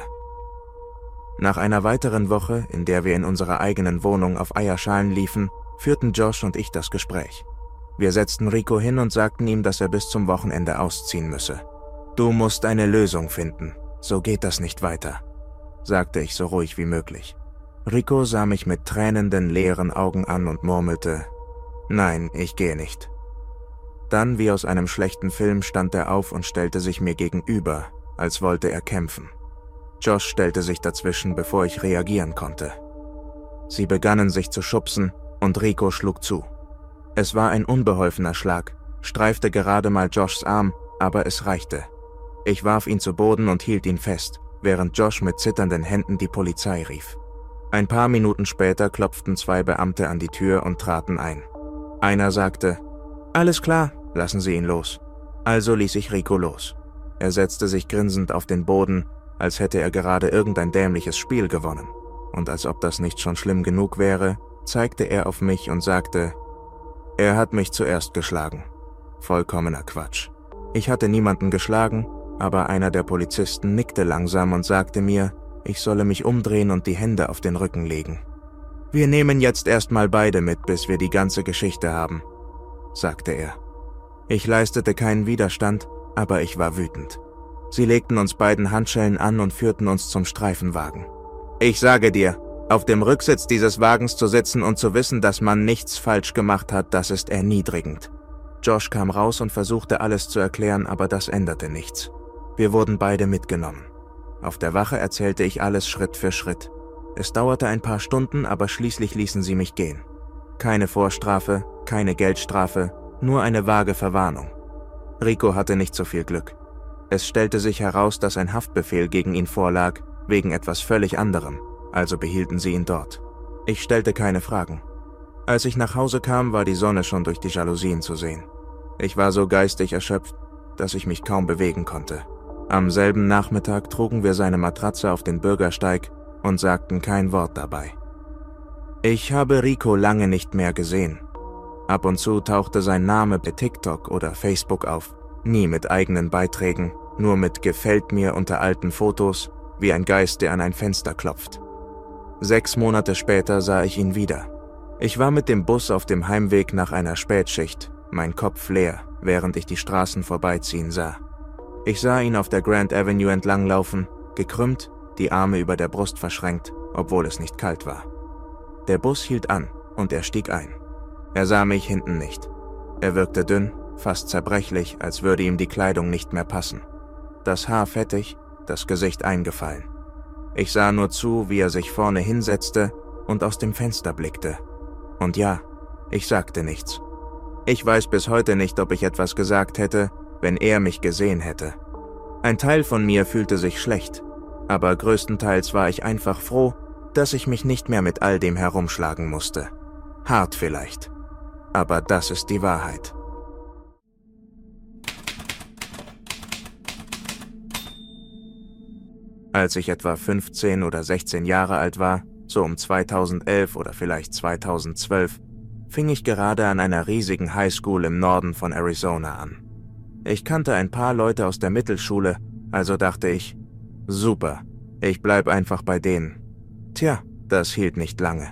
Nach einer weiteren Woche, in der wir in unserer eigenen Wohnung auf Eierschalen liefen, führten Josh und ich das Gespräch. Wir setzten Rico hin und sagten ihm, dass er bis zum Wochenende ausziehen müsse. »Du musst eine Lösung finden, so geht das nicht weiter«, sagte ich so ruhig wie möglich. Rico sah mich mit tränenden, leeren Augen an und murmelte, »Nein, ich gehe nicht.« Dann, wie aus einem schlechten Film, stand er auf und stellte sich mir gegenüber, als wollte er kämpfen. Josh stellte sich dazwischen, bevor ich reagieren konnte. Sie begannen sich zu schubsen und Rico schlug zu. Es war ein unbeholfener Schlag, streifte gerade mal Joshs Arm, aber es reichte. Ich warf ihn zu Boden und hielt ihn fest, während Josh mit zitternden Händen die Polizei rief. Ein paar Minuten später klopften zwei Beamte an die Tür und traten ein. Einer sagte, »Alles klar, lassen Sie ihn los.« Also ließ ich Rico los. Er setzte sich grinsend auf den Boden, als hätte er gerade irgendein dämliches Spiel gewonnen. Und als ob das nicht schon schlimm genug wäre, zeigte er auf mich und sagte, »Er hat mich zuerst geschlagen.« Vollkommener Quatsch. Ich hatte niemanden geschlagen, aber einer der Polizisten nickte langsam und sagte mir, ich solle mich umdrehen und die Hände auf den Rücken legen. »Wir nehmen jetzt erstmal beide mit, bis wir die ganze Geschichte haben«, sagte er. Ich leistete keinen Widerstand, aber ich war wütend. Sie legten uns beiden Handschellen an und führten uns zum Streifenwagen. Ich sage dir, auf dem Rücksitz dieses Wagens zu sitzen und zu wissen, dass man nichts falsch gemacht hat, das ist erniedrigend. Josh kam raus und versuchte alles zu erklären, aber das änderte nichts. Wir wurden beide mitgenommen. Auf der Wache erzählte ich alles Schritt für Schritt. Es dauerte ein paar Stunden, aber schließlich ließen sie mich gehen. Keine Vorstrafe, keine Geldstrafe, nur eine vage Verwarnung. Rico hatte nicht so viel Glück. Es stellte sich heraus, dass ein Haftbefehl gegen ihn vorlag, wegen etwas völlig anderem, also behielten sie ihn dort. Ich stellte keine Fragen. Als ich nach Hause kam, war die Sonne schon durch die Jalousien zu sehen. Ich war so geistig erschöpft, dass ich mich kaum bewegen konnte. Am selben Nachmittag trugen wir seine Matratze auf den Bürgersteig und sagten kein Wort dabei. Ich habe Rico lange nicht mehr gesehen. Ab und zu tauchte sein Name bei TikTok oder Facebook auf, nie mit eigenen Beiträgen, nur mit gefällt mir unter alten Fotos, wie ein Geist, der an ein Fenster klopft. Sechs Monate später sah ich ihn wieder. Ich war mit dem Bus auf dem Heimweg nach einer Spätschicht, mein Kopf leer, während ich die Straßen vorbeiziehen sah. Ich sah ihn auf der Grand Avenue entlanglaufen, gekrümmt, die Arme über der Brust verschränkt, obwohl es nicht kalt war. Der Bus hielt an und er stieg ein. Er sah mich hinten nicht. Er wirkte dünn, fast zerbrechlich, als würde ihm die Kleidung nicht mehr passen. Das Haar fettig, das Gesicht eingefallen. Ich sah nur zu, wie er sich vorne hinsetzte und aus dem Fenster blickte. Und ja, ich sagte nichts. Ich weiß bis heute nicht, ob ich etwas gesagt hätte, wenn er mich gesehen hätte. Ein Teil von mir fühlte sich schlecht, aber größtenteils war ich einfach froh, dass ich mich nicht mehr mit all dem herumschlagen musste. Hart vielleicht, aber das ist die Wahrheit. Als ich etwa fünfzehn oder sechzehn Jahre alt war, so um zweitausendelf oder vielleicht zweitausendzwölf, fing ich gerade an einer riesigen Highschool im Norden von Arizona an. Ich kannte ein paar Leute aus der Mittelschule, also dachte ich, super, ich bleib einfach bei denen. Tja, das hielt nicht lange.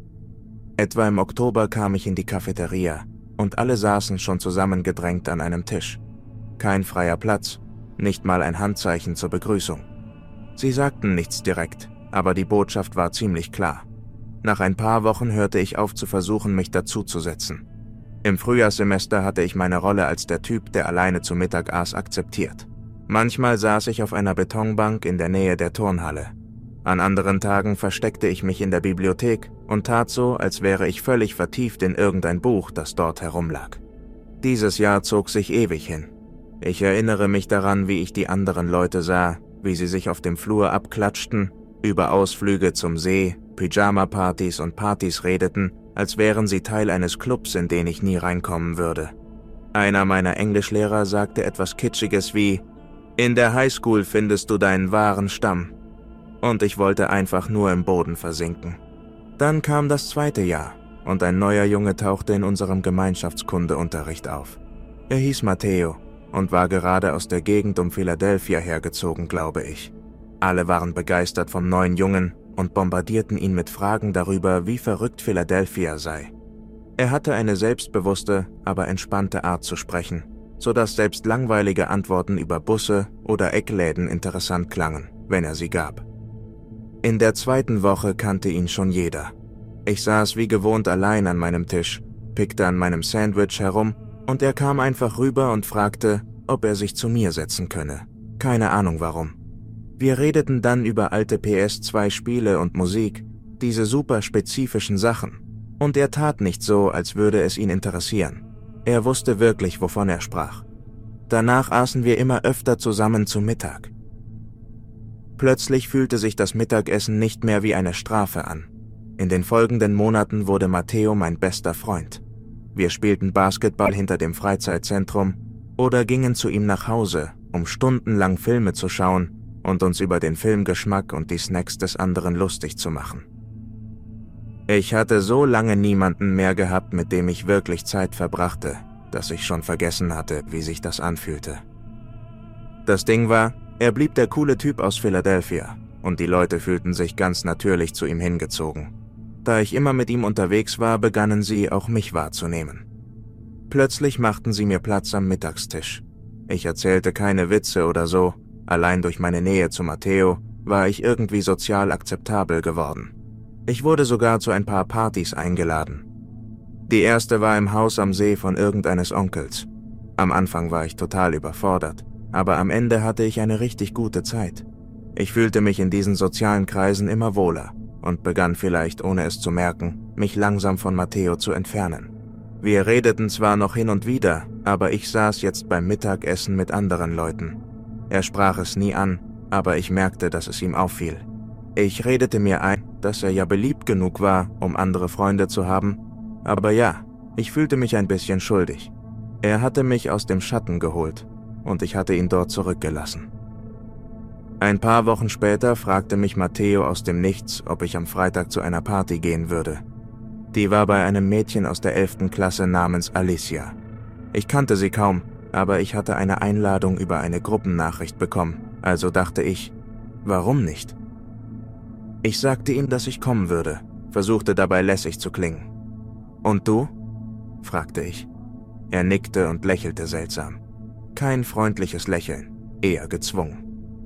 Etwa im Oktober kam ich in die Cafeteria und alle saßen schon zusammengedrängt an einem Tisch. Kein freier Platz, nicht mal ein Handzeichen zur Begrüßung. Sie sagten nichts direkt, aber die Botschaft war ziemlich klar. Nach ein paar Wochen hörte ich auf zu versuchen, mich dazuzusetzen. Im Frühjahrssemester hatte ich meine Rolle als der Typ, der alleine zu Mittag aß, akzeptiert. Manchmal saß ich auf einer Betonbank in der Nähe der Turnhalle. An anderen Tagen versteckte ich mich in der Bibliothek und tat so, als wäre ich völlig vertieft in irgendein Buch, das dort herumlag. Dieses Jahr zog sich ewig hin. Ich erinnere mich daran, wie ich die anderen Leute sah, wie sie sich auf dem Flur abklatschten, über Ausflüge zum See, Pyjama-Partys und Partys redeten, als wären sie Teil eines Clubs, in den ich nie reinkommen würde. Einer meiner Englischlehrer sagte etwas Kitschiges wie, »In der Highschool findest du deinen wahren Stamm.« Und ich wollte einfach nur im Boden versinken. Dann kam das zweite Jahr und ein neuer Junge tauchte in unserem Gemeinschaftskundeunterricht auf. Er hieß Matteo und war gerade aus der Gegend um Philadelphia hergezogen, glaube ich. Alle waren begeistert vom neuen Jungen und bombardierten ihn mit Fragen darüber, wie verrückt Philadelphia sei. Er hatte eine selbstbewusste, aber entspannte Art zu sprechen, sodass selbst langweilige Antworten über Busse oder Eckläden interessant klangen, wenn er sie gab. In der zweiten Woche kannte ihn schon jeder. Ich saß wie gewohnt allein an meinem Tisch, pickte an meinem Sandwich herum und er kam einfach rüber und fragte, ob er sich zu mir setzen könne. Keine Ahnung warum. Wir redeten dann über alte P S zwei Spiele und Musik, diese super spezifischen Sachen. Und er tat nicht so, als würde es ihn interessieren. Er wusste wirklich, wovon er sprach. Danach aßen wir immer öfter zusammen zu Mittag. Plötzlich fühlte sich das Mittagessen nicht mehr wie eine Strafe an. In den folgenden Monaten wurde Matteo mein bester Freund. Wir spielten Basketball hinter dem Freizeitzentrum oder gingen zu ihm nach Hause, um stundenlang Filme zu schauen und uns über den Filmgeschmack und die Snacks des anderen lustig zu machen. Ich hatte so lange niemanden mehr gehabt, mit dem ich wirklich Zeit verbrachte, dass ich schon vergessen hatte, wie sich das anfühlte. Das Ding war, er blieb der coole Typ aus Philadelphia und die Leute fühlten sich ganz natürlich zu ihm hingezogen. Da ich immer mit ihm unterwegs war, begannen sie auch mich wahrzunehmen. Plötzlich machten sie mir Platz am Mittagstisch. Ich erzählte keine Witze oder so, allein durch meine Nähe zu Matteo war ich irgendwie sozial akzeptabel geworden. Ich wurde sogar zu ein paar Partys eingeladen. Die erste war im Haus am See von irgendeines Onkels. Am Anfang war ich total überfordert, aber am Ende hatte ich eine richtig gute Zeit. Ich fühlte mich in diesen sozialen Kreisen immer wohler und begann vielleicht, ohne es zu merken, mich langsam von Matteo zu entfernen. Wir redeten zwar noch hin und wieder, aber ich saß jetzt beim Mittagessen mit anderen Leuten. Er sprach es nie an, aber ich merkte, dass es ihm auffiel. Ich redete mir ein, dass er ja beliebt genug war, um andere Freunde zu haben, aber ja, ich fühlte mich ein bisschen schuldig. Er hatte mich aus dem Schatten geholt und ich hatte ihn dort zurückgelassen. Ein paar Wochen später fragte mich Matteo aus dem Nichts, ob ich am Freitag zu einer Party gehen würde. Die war bei einem Mädchen aus der elften Klasse namens Alicia. Ich kannte sie kaum, aber ich hatte eine Einladung über eine Gruppennachricht bekommen, also dachte ich, warum nicht? Ich sagte ihm, dass ich kommen würde, versuchte dabei lässig zu klingen. »Und du?« fragte ich. Er nickte und lächelte seltsam. Kein freundliches Lächeln, eher gezwungen.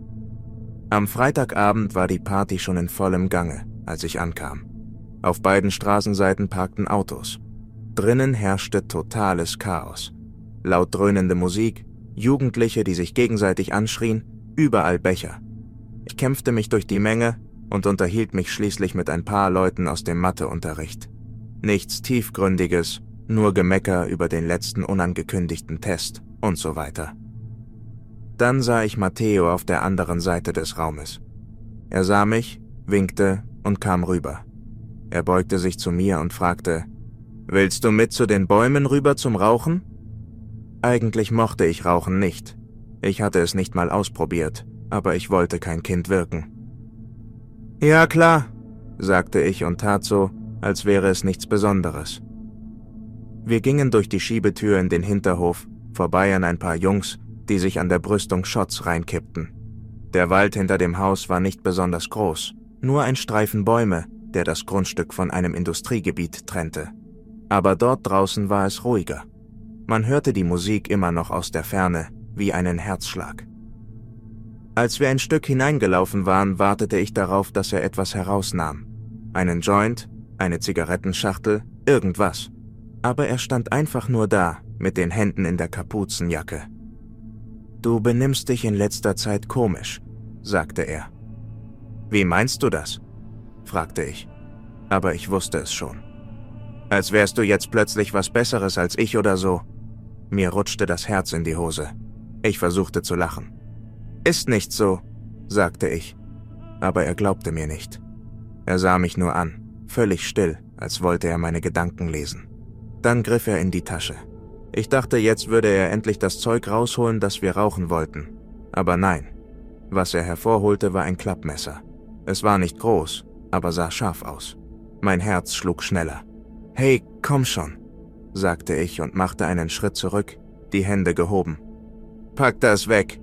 Am Freitagabend war die Party schon in vollem Gange, als ich ankam. Auf beiden Straßenseiten parkten Autos. Drinnen herrschte totales Chaos. Laut dröhnende Musik, Jugendliche, die sich gegenseitig anschrien, überall Becher. Ich kämpfte mich durch die Menge und unterhielt mich schließlich mit ein paar Leuten aus dem Matheunterricht. Nichts Tiefgründiges, nur Gemecker über den letzten unangekündigten Test und so weiter. Dann sah ich Matteo auf der anderen Seite des Raumes. Er sah mich, winkte und kam rüber. Er beugte sich zu mir und fragte, »Willst du mit zu den Bäumen rüber zum Rauchen?« Eigentlich mochte ich Rauchen nicht. Ich hatte es nicht mal ausprobiert, aber ich wollte kein Kind wirken. »Ja klar«, sagte ich und tat so, als wäre es nichts Besonderes. Wir gingen durch die Schiebetür in den Hinterhof, vorbei an ein paar Jungs, die sich an der Brüstung Shots reinkippten. Der Wald hinter dem Haus war nicht besonders groß, nur ein Streifen Bäume, der das Grundstück von einem Industriegebiet trennte. Aber dort draußen war es ruhiger. Man hörte die Musik immer noch aus der Ferne, wie einen Herzschlag. Als wir ein Stück hineingelaufen waren, wartete ich darauf, dass er etwas herausnahm. Einen Joint, eine Zigarettenschachtel, irgendwas. Aber er stand einfach nur da, mit den Händen in der Kapuzenjacke. »Du benimmst dich in letzter Zeit komisch«, sagte er. »Wie meinst du das?« fragte ich. Aber ich wusste es schon. »Als wärst du jetzt plötzlich was Besseres als ich oder so.« Mir rutschte das Herz in die Hose. Ich versuchte zu lachen. »Ist nicht so«, sagte ich. Aber er glaubte mir nicht. Er sah mich nur an, völlig still, als wollte er meine Gedanken lesen. Dann griff er in die Tasche. Ich dachte, jetzt würde er endlich das Zeug rausholen, das wir rauchen wollten. Aber nein. Was er hervorholte, war ein Klappmesser. Es war nicht groß, aber sah scharf aus. Mein Herz schlug schneller. »Hey, komm schon«, sagte ich und machte einen Schritt zurück, die Hände gehoben. »Pack das weg!«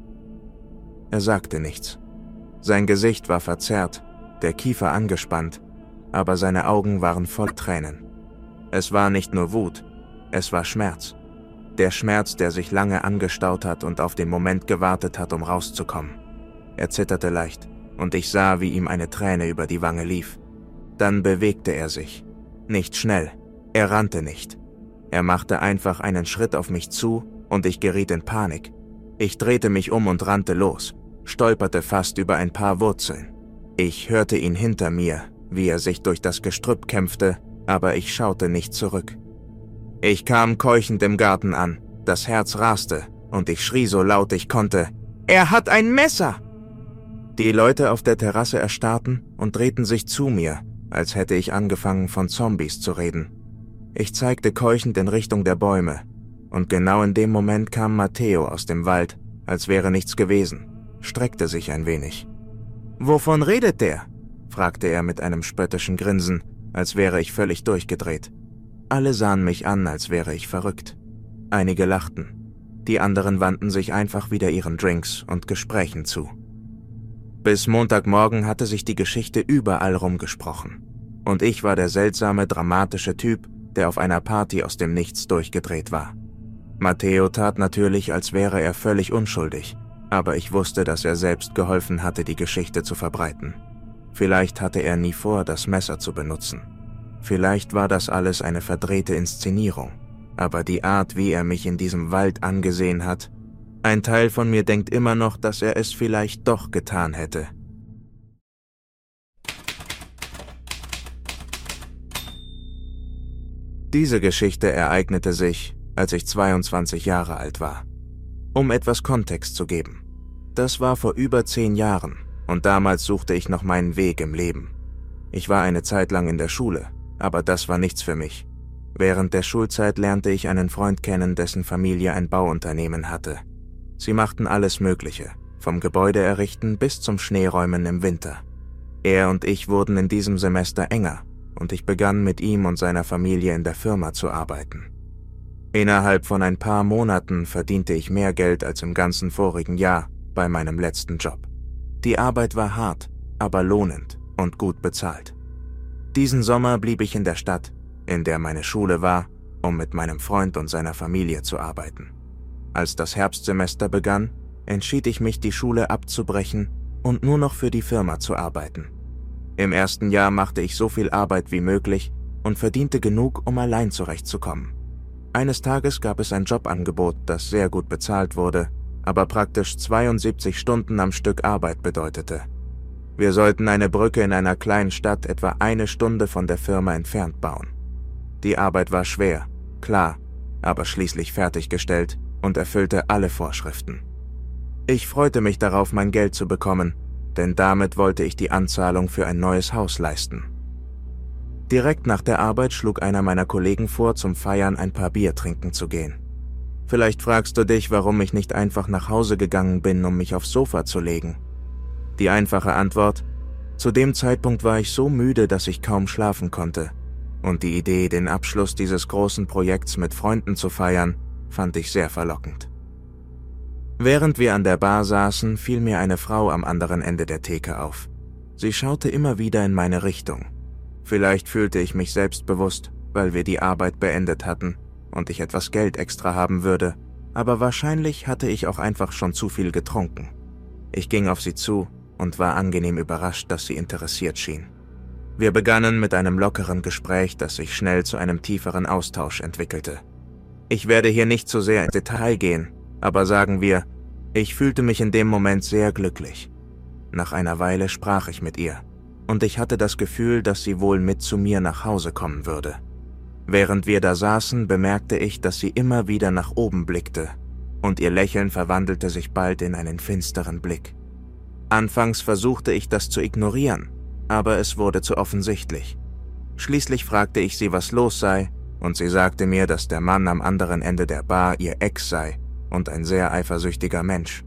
Er sagte nichts. Sein Gesicht war verzerrt, der Kiefer angespannt, aber seine Augen waren voll Tränen. Es war nicht nur Wut, es war Schmerz. Der Schmerz, der sich lange angestaut hat und auf den Moment gewartet hat, um rauszukommen. Er zitterte leicht, und ich sah, wie ihm eine Träne über die Wange lief. Dann bewegte er sich. Nicht schnell, er rannte nicht. Er machte einfach einen Schritt auf mich zu, und ich geriet in Panik. Ich drehte mich um und rannte los, stolperte fast über ein paar Wurzeln. Ich hörte ihn hinter mir, wie er sich durch das Gestrüpp kämpfte, aber ich schaute nicht zurück. Ich kam keuchend im Garten an, das Herz raste, und ich schrie so laut ich konnte, »Er hat ein Messer!« Die Leute auf der Terrasse erstarrten und drehten sich zu mir, als hätte ich angefangen, von Zombies zu reden. Ich zeigte keuchend in Richtung der Bäume, und genau in dem Moment kam Matteo aus dem Wald, als wäre nichts gewesen, streckte sich ein wenig. »Wovon redet der?« fragte er mit einem spöttischen Grinsen, als wäre ich völlig durchgedreht. Alle sahen mich an, als wäre ich verrückt. Einige lachten. Die anderen wandten sich einfach wieder ihren Drinks und Gesprächen zu. Bis Montagmorgen hatte sich die Geschichte überall rumgesprochen. Und ich war der seltsame, dramatische Typ, der auf einer Party aus dem Nichts durchgedreht war. Matteo tat natürlich, als wäre er völlig unschuldig, aber ich wusste, dass er selbst geholfen hatte, die Geschichte zu verbreiten. Vielleicht hatte er nie vor, das Messer zu benutzen. Vielleicht war das alles eine verdrehte Inszenierung, aber die Art, wie er mich in diesem Wald angesehen hat, ein Teil von mir denkt immer noch, dass er es vielleicht doch getan hätte. Diese Geschichte ereignete sich, als ich zweiundzwanzig Jahre alt war. Um etwas Kontext zu geben. Das war vor über zehn Jahren und damals suchte ich noch meinen Weg im Leben. Ich war eine Zeit lang in der Schule, aber das war nichts für mich. Während der Schulzeit lernte ich einen Freund kennen, dessen Familie ein Bauunternehmen hatte. Sie machten alles Mögliche, vom Gebäude errichten bis zum Schneeräumen im Winter. Er und ich wurden in diesem Semester enger und ich begann mit ihm und seiner Familie in der Firma zu arbeiten. Innerhalb von ein paar Monaten verdiente ich mehr Geld als im ganzen vorigen Jahr bei meinem letzten Job. Die Arbeit war hart, aber lohnend und gut bezahlt. Diesen Sommer blieb ich in der Stadt, in der meine Schule war, um mit meinem Freund und seiner Familie zu arbeiten. Als das Herbstsemester begann, entschied ich mich, die Schule abzubrechen und nur noch für die Firma zu arbeiten. Im ersten Jahr machte ich so viel Arbeit wie möglich und verdiente genug, um allein zurechtzukommen. Eines Tages gab es ein Jobangebot, das sehr gut bezahlt wurde, aber praktisch zweiundsiebzig Stunden am Stück Arbeit bedeutete. Wir sollten eine Brücke in einer kleinen Stadt etwa eine Stunde von der Firma entfernt bauen. Die Arbeit war schwer, klar, aber schließlich fertiggestellt und erfüllte alle Vorschriften. Ich freute mich darauf, mein Geld zu bekommen, denn damit wollte ich die Anzahlung für ein neues Haus leisten. Direkt nach der Arbeit schlug einer meiner Kollegen vor, zum Feiern ein paar Bier trinken zu gehen. Vielleicht fragst du dich, warum ich nicht einfach nach Hause gegangen bin, um mich aufs Sofa zu legen. Die einfache Antwort: Zu dem Zeitpunkt war ich so müde, dass ich kaum schlafen konnte. Und die Idee, den Abschluss dieses großen Projekts mit Freunden zu feiern, fand ich sehr verlockend. Während wir an der Bar saßen, fiel mir eine Frau am anderen Ende der Theke auf. Sie schaute immer wieder in meine Richtung. Vielleicht fühlte ich mich selbstbewusst, weil wir die Arbeit beendet hatten und ich etwas Geld extra haben würde, aber wahrscheinlich hatte ich auch einfach schon zu viel getrunken. Ich ging auf sie zu und war angenehm überrascht, dass sie interessiert schien. Wir begannen mit einem lockeren Gespräch, das sich schnell zu einem tieferen Austausch entwickelte. Ich werde hier nicht zu sehr ins Detail gehen, aber sagen wir, ich fühlte mich in dem Moment sehr glücklich. Nach einer Weile sprach ich mit ihr. Und ich hatte das Gefühl, dass sie wohl mit zu mir nach Hause kommen würde. Während wir da saßen, bemerkte ich, dass sie immer wieder nach oben blickte, und ihr Lächeln verwandelte sich bald in einen finsteren Blick. Anfangs versuchte ich, das zu ignorieren, aber es wurde zu offensichtlich. Schließlich fragte ich sie, was los sei, und sie sagte mir, dass der Mann am anderen Ende der Bar ihr Ex sei und ein sehr eifersüchtiger Mensch.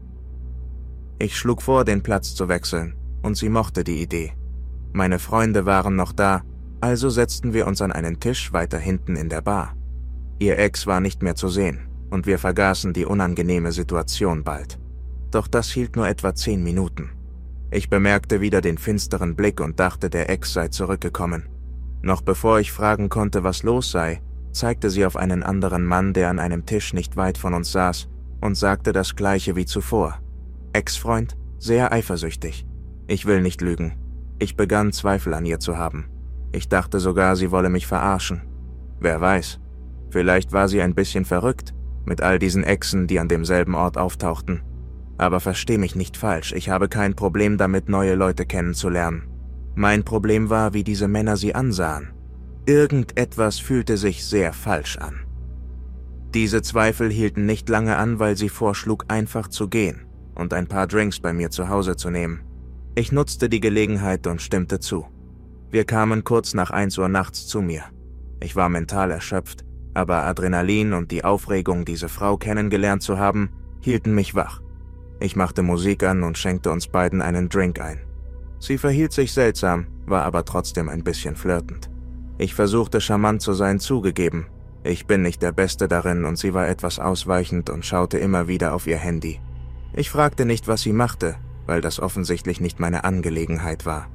Ich schlug vor, den Platz zu wechseln, und sie mochte die Idee. Meine Freunde waren noch da, also setzten wir uns an einen Tisch weiter hinten in der Bar. Ihr Ex war nicht mehr zu sehen, und wir vergaßen die unangenehme Situation bald. Doch das hielt nur etwa zehn Minuten. Ich bemerkte wieder den finsteren Blick und dachte, der Ex sei zurückgekommen. Noch bevor ich fragen konnte, was los sei, zeigte sie auf einen anderen Mann, der an einem Tisch nicht weit von uns saß, und sagte das Gleiche wie zuvor. Ex-Freund, sehr eifersüchtig. Ich will nicht lügen. Ich begann Zweifel an ihr zu haben. Ich dachte sogar, sie wolle mich verarschen. Wer weiß, vielleicht war sie ein bisschen verrückt, mit all diesen Exen, die an demselben Ort auftauchten. Aber versteh mich nicht falsch, ich habe kein Problem damit, neue Leute kennenzulernen. Mein Problem war, wie diese Männer sie ansahen. Irgendetwas fühlte sich sehr falsch an. Diese Zweifel hielten nicht lange an, weil sie vorschlug, einfach zu gehen und ein paar Drinks bei mir zu Hause zu nehmen. Ich nutzte die Gelegenheit und stimmte zu. Wir kamen kurz nach eins Uhr nachts zu mir. Ich war mental erschöpft, aber Adrenalin und die Aufregung, diese Frau kennengelernt zu haben, hielten mich wach. Ich machte Musik an und schenkte uns beiden einen Drink ein. Sie verhielt sich seltsam, war aber trotzdem ein bisschen flirtend. Ich versuchte charmant zu sein, zugegeben. Ich bin nicht der Beste darin und sie war etwas ausweichend und schaute immer wieder auf ihr Handy. Ich fragte nicht, was sie machte, weil das offensichtlich nicht meine Angelegenheit war.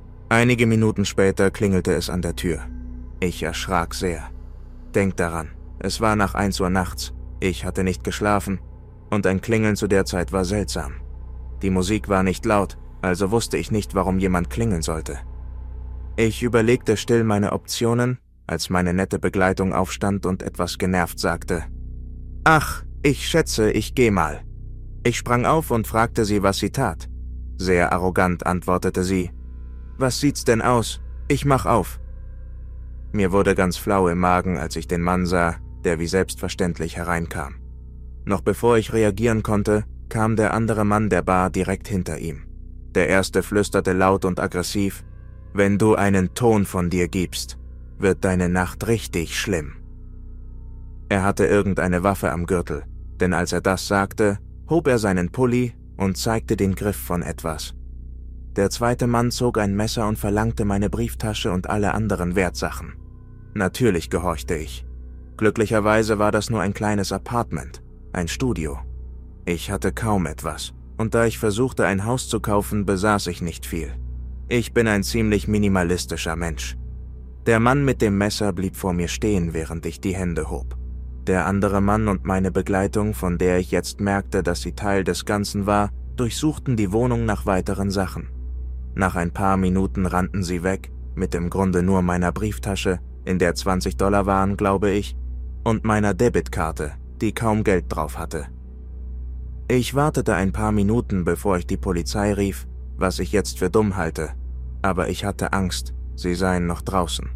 Einige Minuten später klingelte es an der Tür. Ich erschrak sehr. Denk daran, Es war nach eins Uhr nachts, ich hatte nicht geschlafen und ein Klingeln zu der Zeit war seltsam. Die Musik war nicht laut, also wusste ich nicht, warum jemand klingeln sollte. Ich überlegte still meine Optionen, als meine nette Begleitung aufstand und etwas genervt sagte: »Ach, ich schätze, ich geh mal.« Ich sprang auf und fragte sie, was sie tat. Sehr arrogant antwortete sie: »Was sieht's denn aus? Ich mach auf.« Mir wurde ganz flau im Magen, als ich den Mann sah, der wie selbstverständlich hereinkam. Noch bevor ich reagieren konnte, kam der andere Mann der Bar direkt hinter ihm. Der erste flüsterte laut und aggressiv: »Wenn du einen Ton von dir gibst, wird deine Nacht richtig schlimm.« Er hatte irgendeine Waffe am Gürtel, denn als er das sagte, hob er seinen Pulli und zeigte den Griff von etwas. Der zweite Mann zog ein Messer und verlangte meine Brieftasche und alle anderen Wertsachen. Natürlich gehorchte ich. Glücklicherweise war das nur ein kleines Apartment, ein Studio. Ich hatte kaum etwas, und da ich versuchte, ein Haus zu kaufen, besaß ich nicht viel. Ich bin ein ziemlich minimalistischer Mensch. Der Mann mit dem Messer blieb vor mir stehen, während ich die Hände hob. Der andere Mann und meine Begleitung, von der ich jetzt merkte, dass sie Teil des Ganzen war, durchsuchten die Wohnung nach weiteren Sachen. Nach ein paar Minuten rannten sie weg, mit im Grunde nur meiner Brieftasche, in der zwanzig Dollar waren, glaube ich, und meiner Debitkarte, die kaum Geld drauf hatte. Ich wartete ein paar Minuten, bevor ich die Polizei rief, was ich jetzt für dumm halte, aber ich hatte Angst, sie seien noch draußen.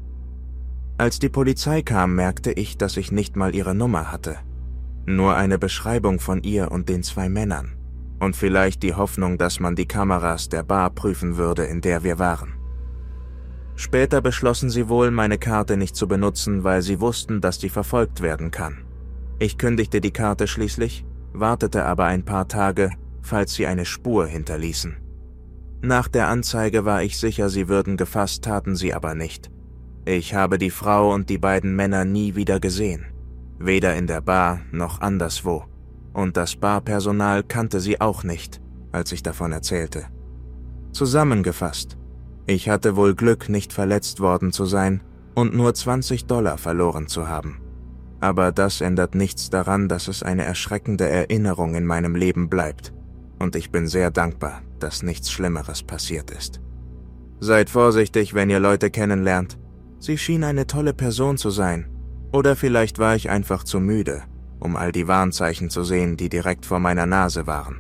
Als die Polizei kam, merkte ich, dass ich nicht mal ihre Nummer hatte. Nur eine Beschreibung von ihr und den zwei Männern. Und vielleicht die Hoffnung, dass man die Kameras der Bar prüfen würde, in der wir waren. Später beschlossen sie wohl, meine Karte nicht zu benutzen, weil sie wussten, dass die verfolgt werden kann. Ich kündigte die Karte schließlich, wartete aber ein paar Tage, falls sie eine Spur hinterließen. Nach der Anzeige war ich sicher, sie würden gefasst, taten sie aber nicht. Ich habe die Frau und die beiden Männer nie wieder gesehen, weder in der Bar noch anderswo. Und das Barpersonal kannte sie auch nicht, als ich davon erzählte. Zusammengefasst, ich hatte wohl Glück, nicht verletzt worden zu sein und nur zwanzig Dollar verloren zu haben. Aber das ändert nichts daran, dass es eine erschreckende Erinnerung in meinem Leben bleibt. Und ich bin sehr dankbar, dass nichts Schlimmeres passiert ist. Seid vorsichtig, wenn ihr Leute kennenlernt. Sie schien eine tolle Person zu sein. Oder vielleicht war ich einfach zu müde, um all die Warnzeichen zu sehen, die direkt vor meiner Nase waren.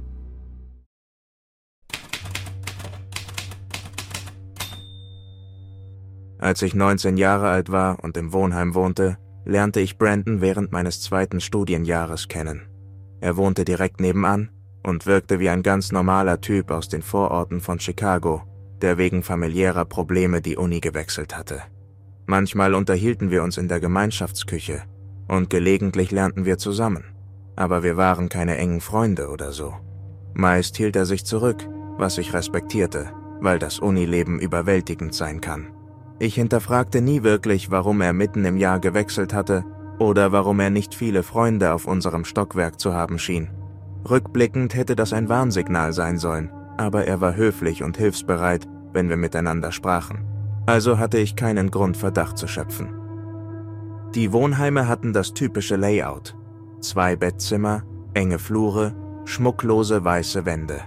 Als ich neunzehn Jahre alt war und im Wohnheim wohnte, lernte ich Brandon während meines zweiten Studienjahres kennen. Er wohnte direkt nebenan und wirkte wie ein ganz normaler Typ aus den Vororten von Chicago, der wegen familiärer Probleme die Uni gewechselt hatte. Manchmal unterhielten wir uns in der Gemeinschaftsküche und gelegentlich lernten wir zusammen, aber wir waren keine engen Freunde oder so. Meist hielt er sich zurück, was ich respektierte, weil das Unileben überwältigend sein kann. Ich hinterfragte nie wirklich, warum er mitten im Jahr gewechselt hatte oder warum er nicht viele Freunde auf unserem Stockwerk zu haben schien. Rückblickend hätte das ein Warnsignal sein sollen, aber er war höflich und hilfsbereit, wenn wir miteinander sprachen. Also hatte ich keinen Grund, Verdacht zu schöpfen. Die Wohnheime hatten das typische Layout. Zwei Bettzimmer, enge Flure, schmucklose weiße Wände.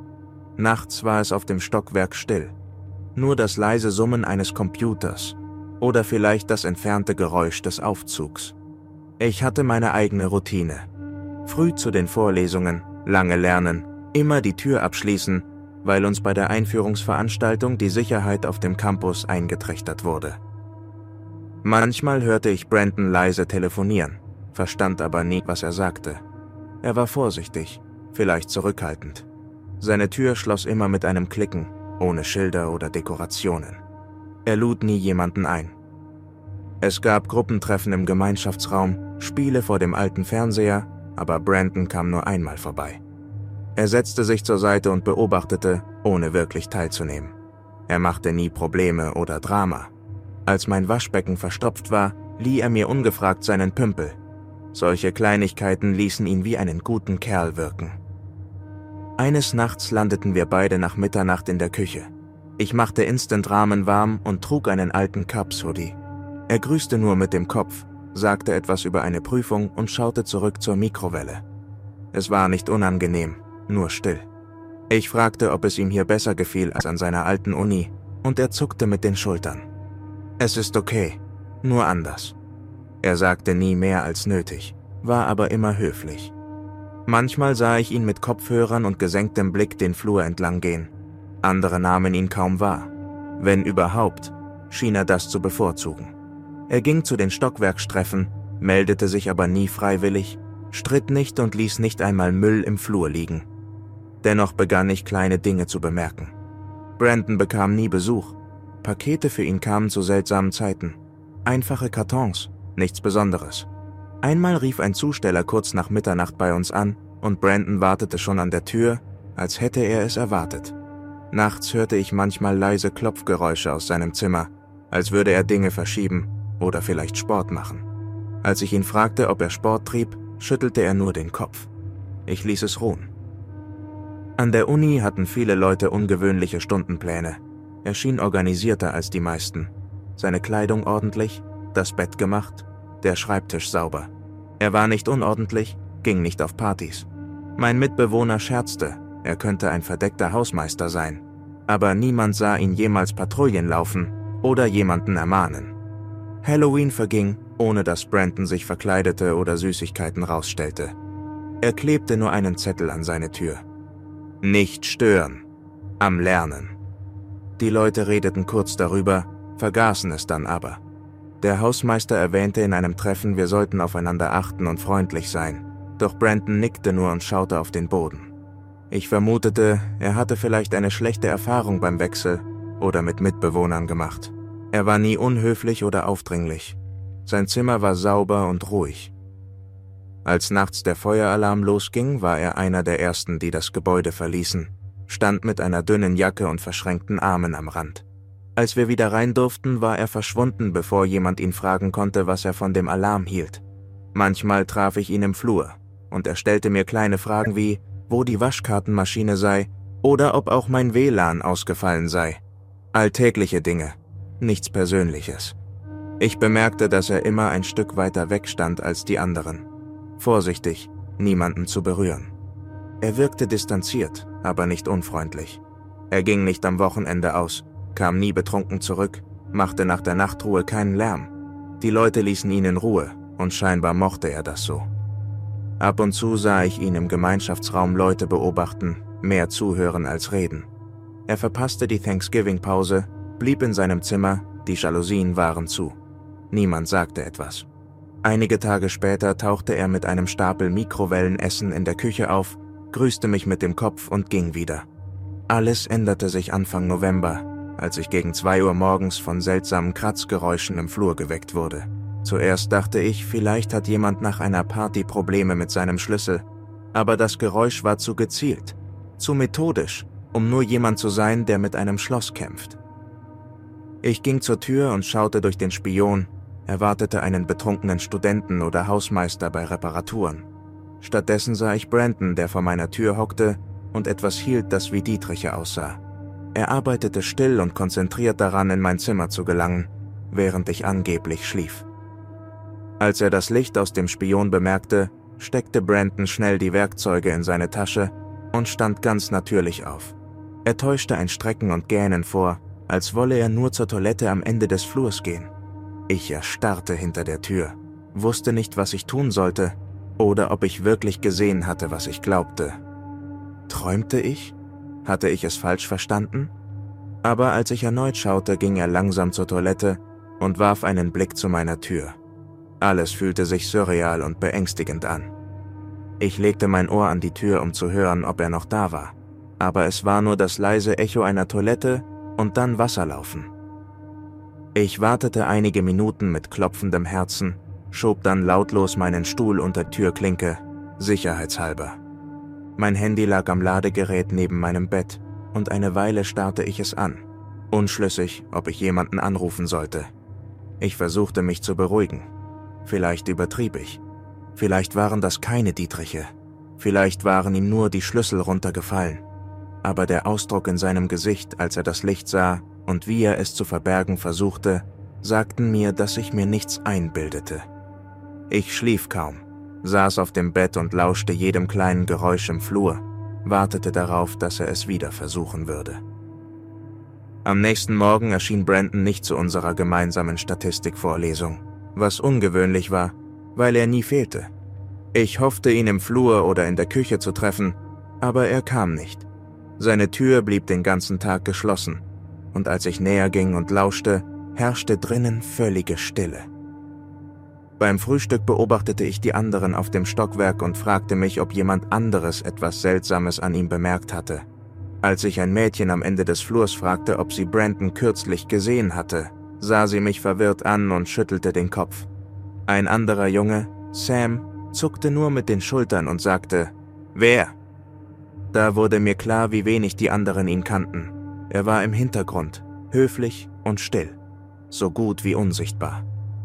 Nachts war es auf dem Stockwerk still. Nur das leise Summen eines Computers oder vielleicht das entfernte Geräusch des Aufzugs. Ich hatte meine eigene Routine. Früh zu den Vorlesungen, lange lernen, immer die Tür abschließen, weil uns bei der Einführungsveranstaltung die Sicherheit auf dem Campus eingetrichtert wurde. Manchmal hörte ich Brandon leise telefonieren, verstand aber nie, was er sagte. Er war vorsichtig, vielleicht zurückhaltend. Seine Tür schloss immer mit einem Klicken, ohne Schilder oder Dekorationen. Er lud nie jemanden ein. Es gab Gruppentreffen im Gemeinschaftsraum, Spiele vor dem alten Fernseher, aber Brandon kam nur einmal vorbei. Er setzte sich zur Seite und beobachtete, ohne wirklich teilzunehmen. Er machte nie Probleme oder Drama. Als mein Waschbecken verstopft war, lieh er mir ungefragt seinen Pümpel. Solche Kleinigkeiten ließen ihn wie einen guten Kerl wirken. Eines Nachts landeten wir beide nach Mitternacht in der Küche. Ich machte instant Ramen warm und trug einen alten Cubs-Hoodie. Er grüßte nur mit dem Kopf, sagte etwas über eine Prüfung und schaute zurück zur Mikrowelle. Es war nicht unangenehm, nur still. Ich fragte, ob es ihm hier besser gefiel als an seiner alten Uni, und er zuckte mit den Schultern. Es ist okay, nur anders. Er sagte nie mehr als nötig, war aber immer höflich. Manchmal sah ich ihn mit Kopfhörern und gesenktem Blick den Flur entlang gehen. Andere nahmen ihn kaum wahr. Wenn überhaupt, schien er das zu bevorzugen. Er ging zu den Stockwerkstreffen, meldete sich aber nie freiwillig, stritt nicht und ließ nicht einmal Müll im Flur liegen. Dennoch begann ich kleine Dinge zu bemerken. Brandon bekam nie Besuch. Pakete für ihn kamen zu seltsamen Zeiten. Einfache Kartons, nichts Besonderes. Einmal rief ein Zusteller kurz nach Mitternacht bei uns an und Brandon wartete schon an der Tür, als hätte er es erwartet. Nachts hörte ich manchmal leise Klopfgeräusche aus seinem Zimmer, als würde er Dinge verschieben oder vielleicht Sport machen. Als ich ihn fragte, ob er Sport trieb, schüttelte er nur den Kopf. Ich ließ es ruhen. An der Uni hatten viele Leute ungewöhnliche Stundenpläne. Er schien organisierter als die meisten. Seine Kleidung ordentlich, das Bett gemacht, der Schreibtisch sauber. Er war nicht unordentlich, ging nicht auf Partys. Mein Mitbewohner scherzte, er könnte ein verdeckter Hausmeister sein. Aber niemand sah ihn jemals Patrouillen laufen oder jemanden ermahnen. Halloween verging, ohne dass Brandon sich verkleidete oder Süßigkeiten rausstellte. Er klebte nur einen Zettel an seine Tür. Nicht stören. Am Lernen. Die Leute redeten kurz darüber, vergaßen es dann aber. Der Hausmeister erwähnte in einem Treffen, wir sollten aufeinander achten und freundlich sein. Doch Brandon nickte nur und schaute auf den Boden. Ich vermutete, er hatte vielleicht eine schlechte Erfahrung beim Wechsel oder mit Mitbewohnern gemacht. Er war nie unhöflich oder aufdringlich. Sein Zimmer war sauber und ruhig. Als nachts der Feueralarm losging, war er einer der Ersten, die das Gebäude verließen, stand mit einer dünnen Jacke und verschränkten Armen am Rand. Als wir wieder rein durften, war er verschwunden, bevor jemand ihn fragen konnte, was er von dem Alarm hielt. Manchmal traf ich ihn im Flur, und er stellte mir kleine Fragen wie, wo die Waschkartenmaschine sei oder ob auch mein W L A N ausgefallen sei. Alltägliche Dinge, nichts Persönliches. Ich bemerkte, dass er immer ein Stück weiter weg stand als die anderen. Vorsichtig, niemanden zu berühren. Er wirkte distanziert, aber nicht unfreundlich. Er ging nicht am Wochenende aus, kam nie betrunken zurück, machte nach der Nachtruhe keinen Lärm. Die Leute ließen ihn in Ruhe und scheinbar mochte er das so. Ab und zu sah ich ihn im Gemeinschaftsraum Leute beobachten, mehr zuhören als reden. Er verpasste die Thanksgiving-Pause, blieb in seinem Zimmer, die Jalousien waren zu. Niemand sagte etwas. Einige Tage später tauchte er mit einem Stapel Mikrowellenessen in der Küche auf, grüßte mich mit dem Kopf und ging wieder. Alles änderte sich Anfang November, als ich gegen zwei Uhr morgens von seltsamen Kratzgeräuschen im Flur geweckt wurde. Zuerst dachte ich, vielleicht hat jemand nach einer Party Probleme mit seinem Schlüssel, aber das Geräusch war zu gezielt, zu methodisch, um nur jemand zu sein, der mit einem Schloss kämpft. Ich ging zur Tür und schaute durch den Spion, erwartete einen betrunkenen Studenten oder Hausmeister bei Reparaturen. Stattdessen sah ich Brandon, der vor meiner Tür hockte und etwas hielt, das wie Dietriche aussah. Er arbeitete still und konzentriert daran, in mein Zimmer zu gelangen, während ich angeblich schlief. Als er das Licht aus dem Spion bemerkte, steckte Brandon schnell die Werkzeuge in seine Tasche und stand ganz natürlich auf. Er täuschte ein Strecken und Gähnen vor, als wolle er nur zur Toilette am Ende des Flurs gehen. Ich erstarrte hinter der Tür, wusste nicht, was ich tun sollte oder ob ich wirklich gesehen hatte, was ich glaubte. Träumte ich? Hatte ich es falsch verstanden? Aber als ich erneut schaute, ging er langsam zur Toilette und warf einen Blick zu meiner Tür. Alles fühlte sich surreal und beängstigend an. Ich legte mein Ohr an die Tür, um zu hören, ob er noch da war. Aber es war nur das leise Echo einer Toilette und dann Wasserlaufen. Ich wartete einige Minuten mit klopfendem Herzen, schob dann lautlos meinen Stuhl unter Türklinke, sicherheitshalber. Mein Handy lag am Ladegerät neben meinem Bett und eine Weile starrte ich es an, unschlüssig, ob ich jemanden anrufen sollte. Ich versuchte mich zu beruhigen. Vielleicht übertrieb ich. Vielleicht waren das keine Dietriche. Vielleicht waren ihm nur die Schlüssel runtergefallen. Aber der Ausdruck in seinem Gesicht, als er das Licht sah und wie er es zu verbergen versuchte, sagten mir, dass ich mir nichts einbildete. Ich schlief kaum, saß auf dem Bett und lauschte jedem kleinen Geräusch im Flur, wartete darauf, dass er es wieder versuchen würde. Am nächsten Morgen erschien Brandon nicht zu unserer gemeinsamen Statistikvorlesung, was ungewöhnlich war, weil er nie fehlte. Ich hoffte, ihn im Flur oder in der Küche zu treffen, aber er kam nicht. Seine Tür blieb den ganzen Tag geschlossen, und als ich näher ging und lauschte, herrschte drinnen völlige Stille. Beim Frühstück beobachtete ich die anderen auf dem Stockwerk und fragte mich, ob jemand anderes etwas Seltsames an ihm bemerkt hatte. Als ich ein Mädchen am Ende des Flurs fragte, ob sie Brandon kürzlich gesehen hatte, sah sie mich verwirrt an und schüttelte den Kopf. Ein anderer Junge, Sam, zuckte nur mit den Schultern und sagte, »Wer?« Da wurde mir klar, wie wenig die anderen ihn kannten. Er war im Hintergrund, höflich und still, so gut wie unsichtbar.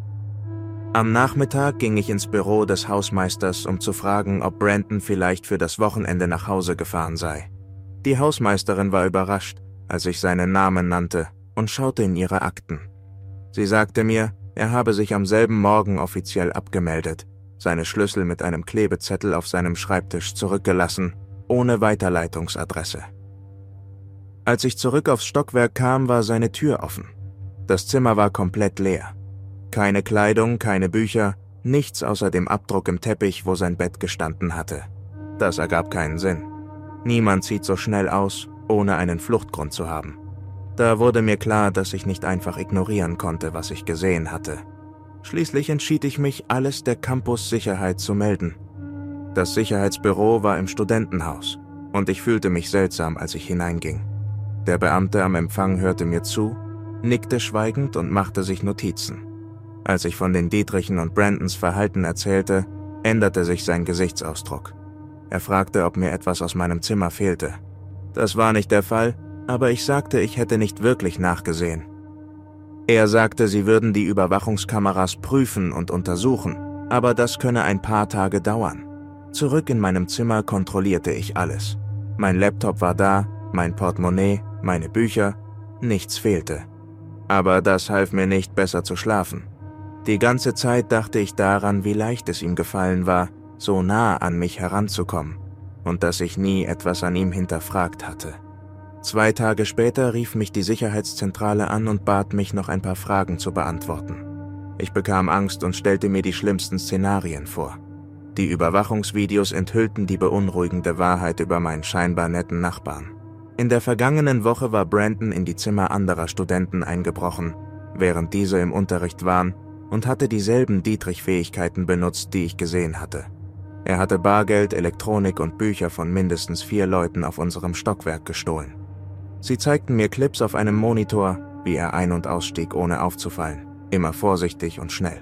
Am Nachmittag ging ich ins Büro des Hausmeisters, um zu fragen, ob Brandon vielleicht für das Wochenende nach Hause gefahren sei. Die Hausmeisterin war überrascht, als ich seinen Namen nannte, und schaute in ihre Akten. Sie sagte mir, er habe sich am selben Morgen offiziell abgemeldet, seine Schlüssel mit einem Klebezettel auf seinem Schreibtisch zurückgelassen, ohne Weiterleitungsadresse. Als ich zurück aufs Stockwerk kam, war seine Tür offen. Das Zimmer war komplett leer. Keine Kleidung, keine Bücher, nichts außer dem Abdruck im Teppich, wo sein Bett gestanden hatte. Das ergab keinen Sinn. Niemand zieht so schnell aus, ohne einen Fluchtgrund zu haben. Da wurde mir klar, dass ich nicht einfach ignorieren konnte, was ich gesehen hatte. Schließlich entschied ich mich, alles der Campus-Sicherheit zu melden. Das Sicherheitsbüro war im Studentenhaus, und ich fühlte mich seltsam, als ich hineinging. Der Beamte am Empfang hörte mir zu, nickte schweigend und machte sich Notizen. Als ich von den Dietrichen und Brandons Verhalten erzählte, änderte sich sein Gesichtsausdruck. Er fragte, ob mir etwas aus meinem Zimmer fehlte. Das war nicht der Fall, aber ich sagte, ich hätte nicht wirklich nachgesehen. Er sagte, sie würden die Überwachungskameras prüfen und untersuchen, aber das könne ein paar Tage dauern. Zurück in meinem Zimmer kontrollierte ich alles. Mein Laptop war da, mein Portemonnaie, meine Bücher, nichts fehlte. Aber das half mir nicht, besser zu schlafen. Die ganze Zeit dachte ich daran, wie leicht es ihm gefallen war, so nah an mich heranzukommen, und dass ich nie etwas an ihm hinterfragt hatte. Zwei Tage später rief mich die Sicherheitszentrale an und bat mich, noch ein paar Fragen zu beantworten. Ich bekam Angst und stellte mir die schlimmsten Szenarien vor. Die Überwachungsvideos enthüllten die beunruhigende Wahrheit über meinen scheinbar netten Nachbarn. In der vergangenen Woche war Brandon in die Zimmer anderer Studenten eingebrochen, während diese im Unterricht waren, und hatte dieselben Dietrich-Fähigkeiten benutzt, die ich gesehen hatte. Er hatte Bargeld, Elektronik und Bücher von mindestens vier Leuten auf unserem Stockwerk gestohlen. Sie zeigten mir Clips auf einem Monitor, wie er ein- und ausstieg, ohne aufzufallen, immer vorsichtig und schnell.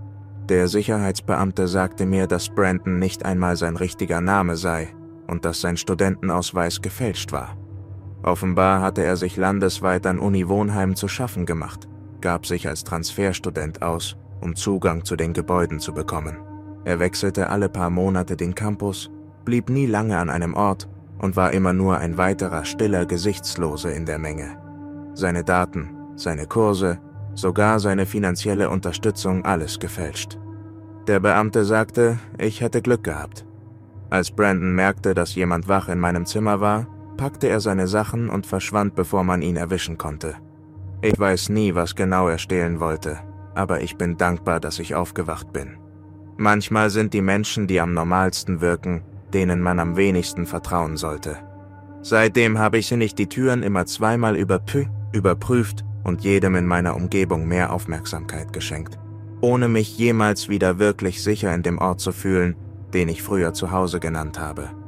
Der Sicherheitsbeamte sagte mir, dass Brandon nicht einmal sein richtiger Name sei und dass sein Studentenausweis gefälscht war. Offenbar hatte er sich landesweit an Uni-Wohnheimen zu schaffen gemacht, gab sich als Transferstudent aus, um Zugang zu den Gebäuden zu bekommen. Er wechselte alle paar Monate den Campus, blieb nie lange an einem Ort und war immer nur ein weiterer stiller Gesichtslose in der Menge. Seine Daten, seine Kurse, sogar seine finanzielle Unterstützung, alles gefälscht. Der Beamte sagte, ich hätte Glück gehabt. Als Brandon merkte, dass jemand wach in meinem Zimmer war, packte er seine Sachen und verschwand, bevor man ihn erwischen konnte. Ich weiß nie, was genau er stehlen wollte, aber ich bin dankbar, dass ich aufgewacht bin. Manchmal sind die Menschen, die am normalsten wirken, denen man am wenigsten vertrauen sollte. Seitdem habe ich sie nicht die Türen immer zweimal überpü- überprüft und jedem in meiner Umgebung mehr Aufmerksamkeit geschenkt, ohne mich jemals wieder wirklich sicher in dem Ort zu fühlen, den ich früher zu Hause genannt habe.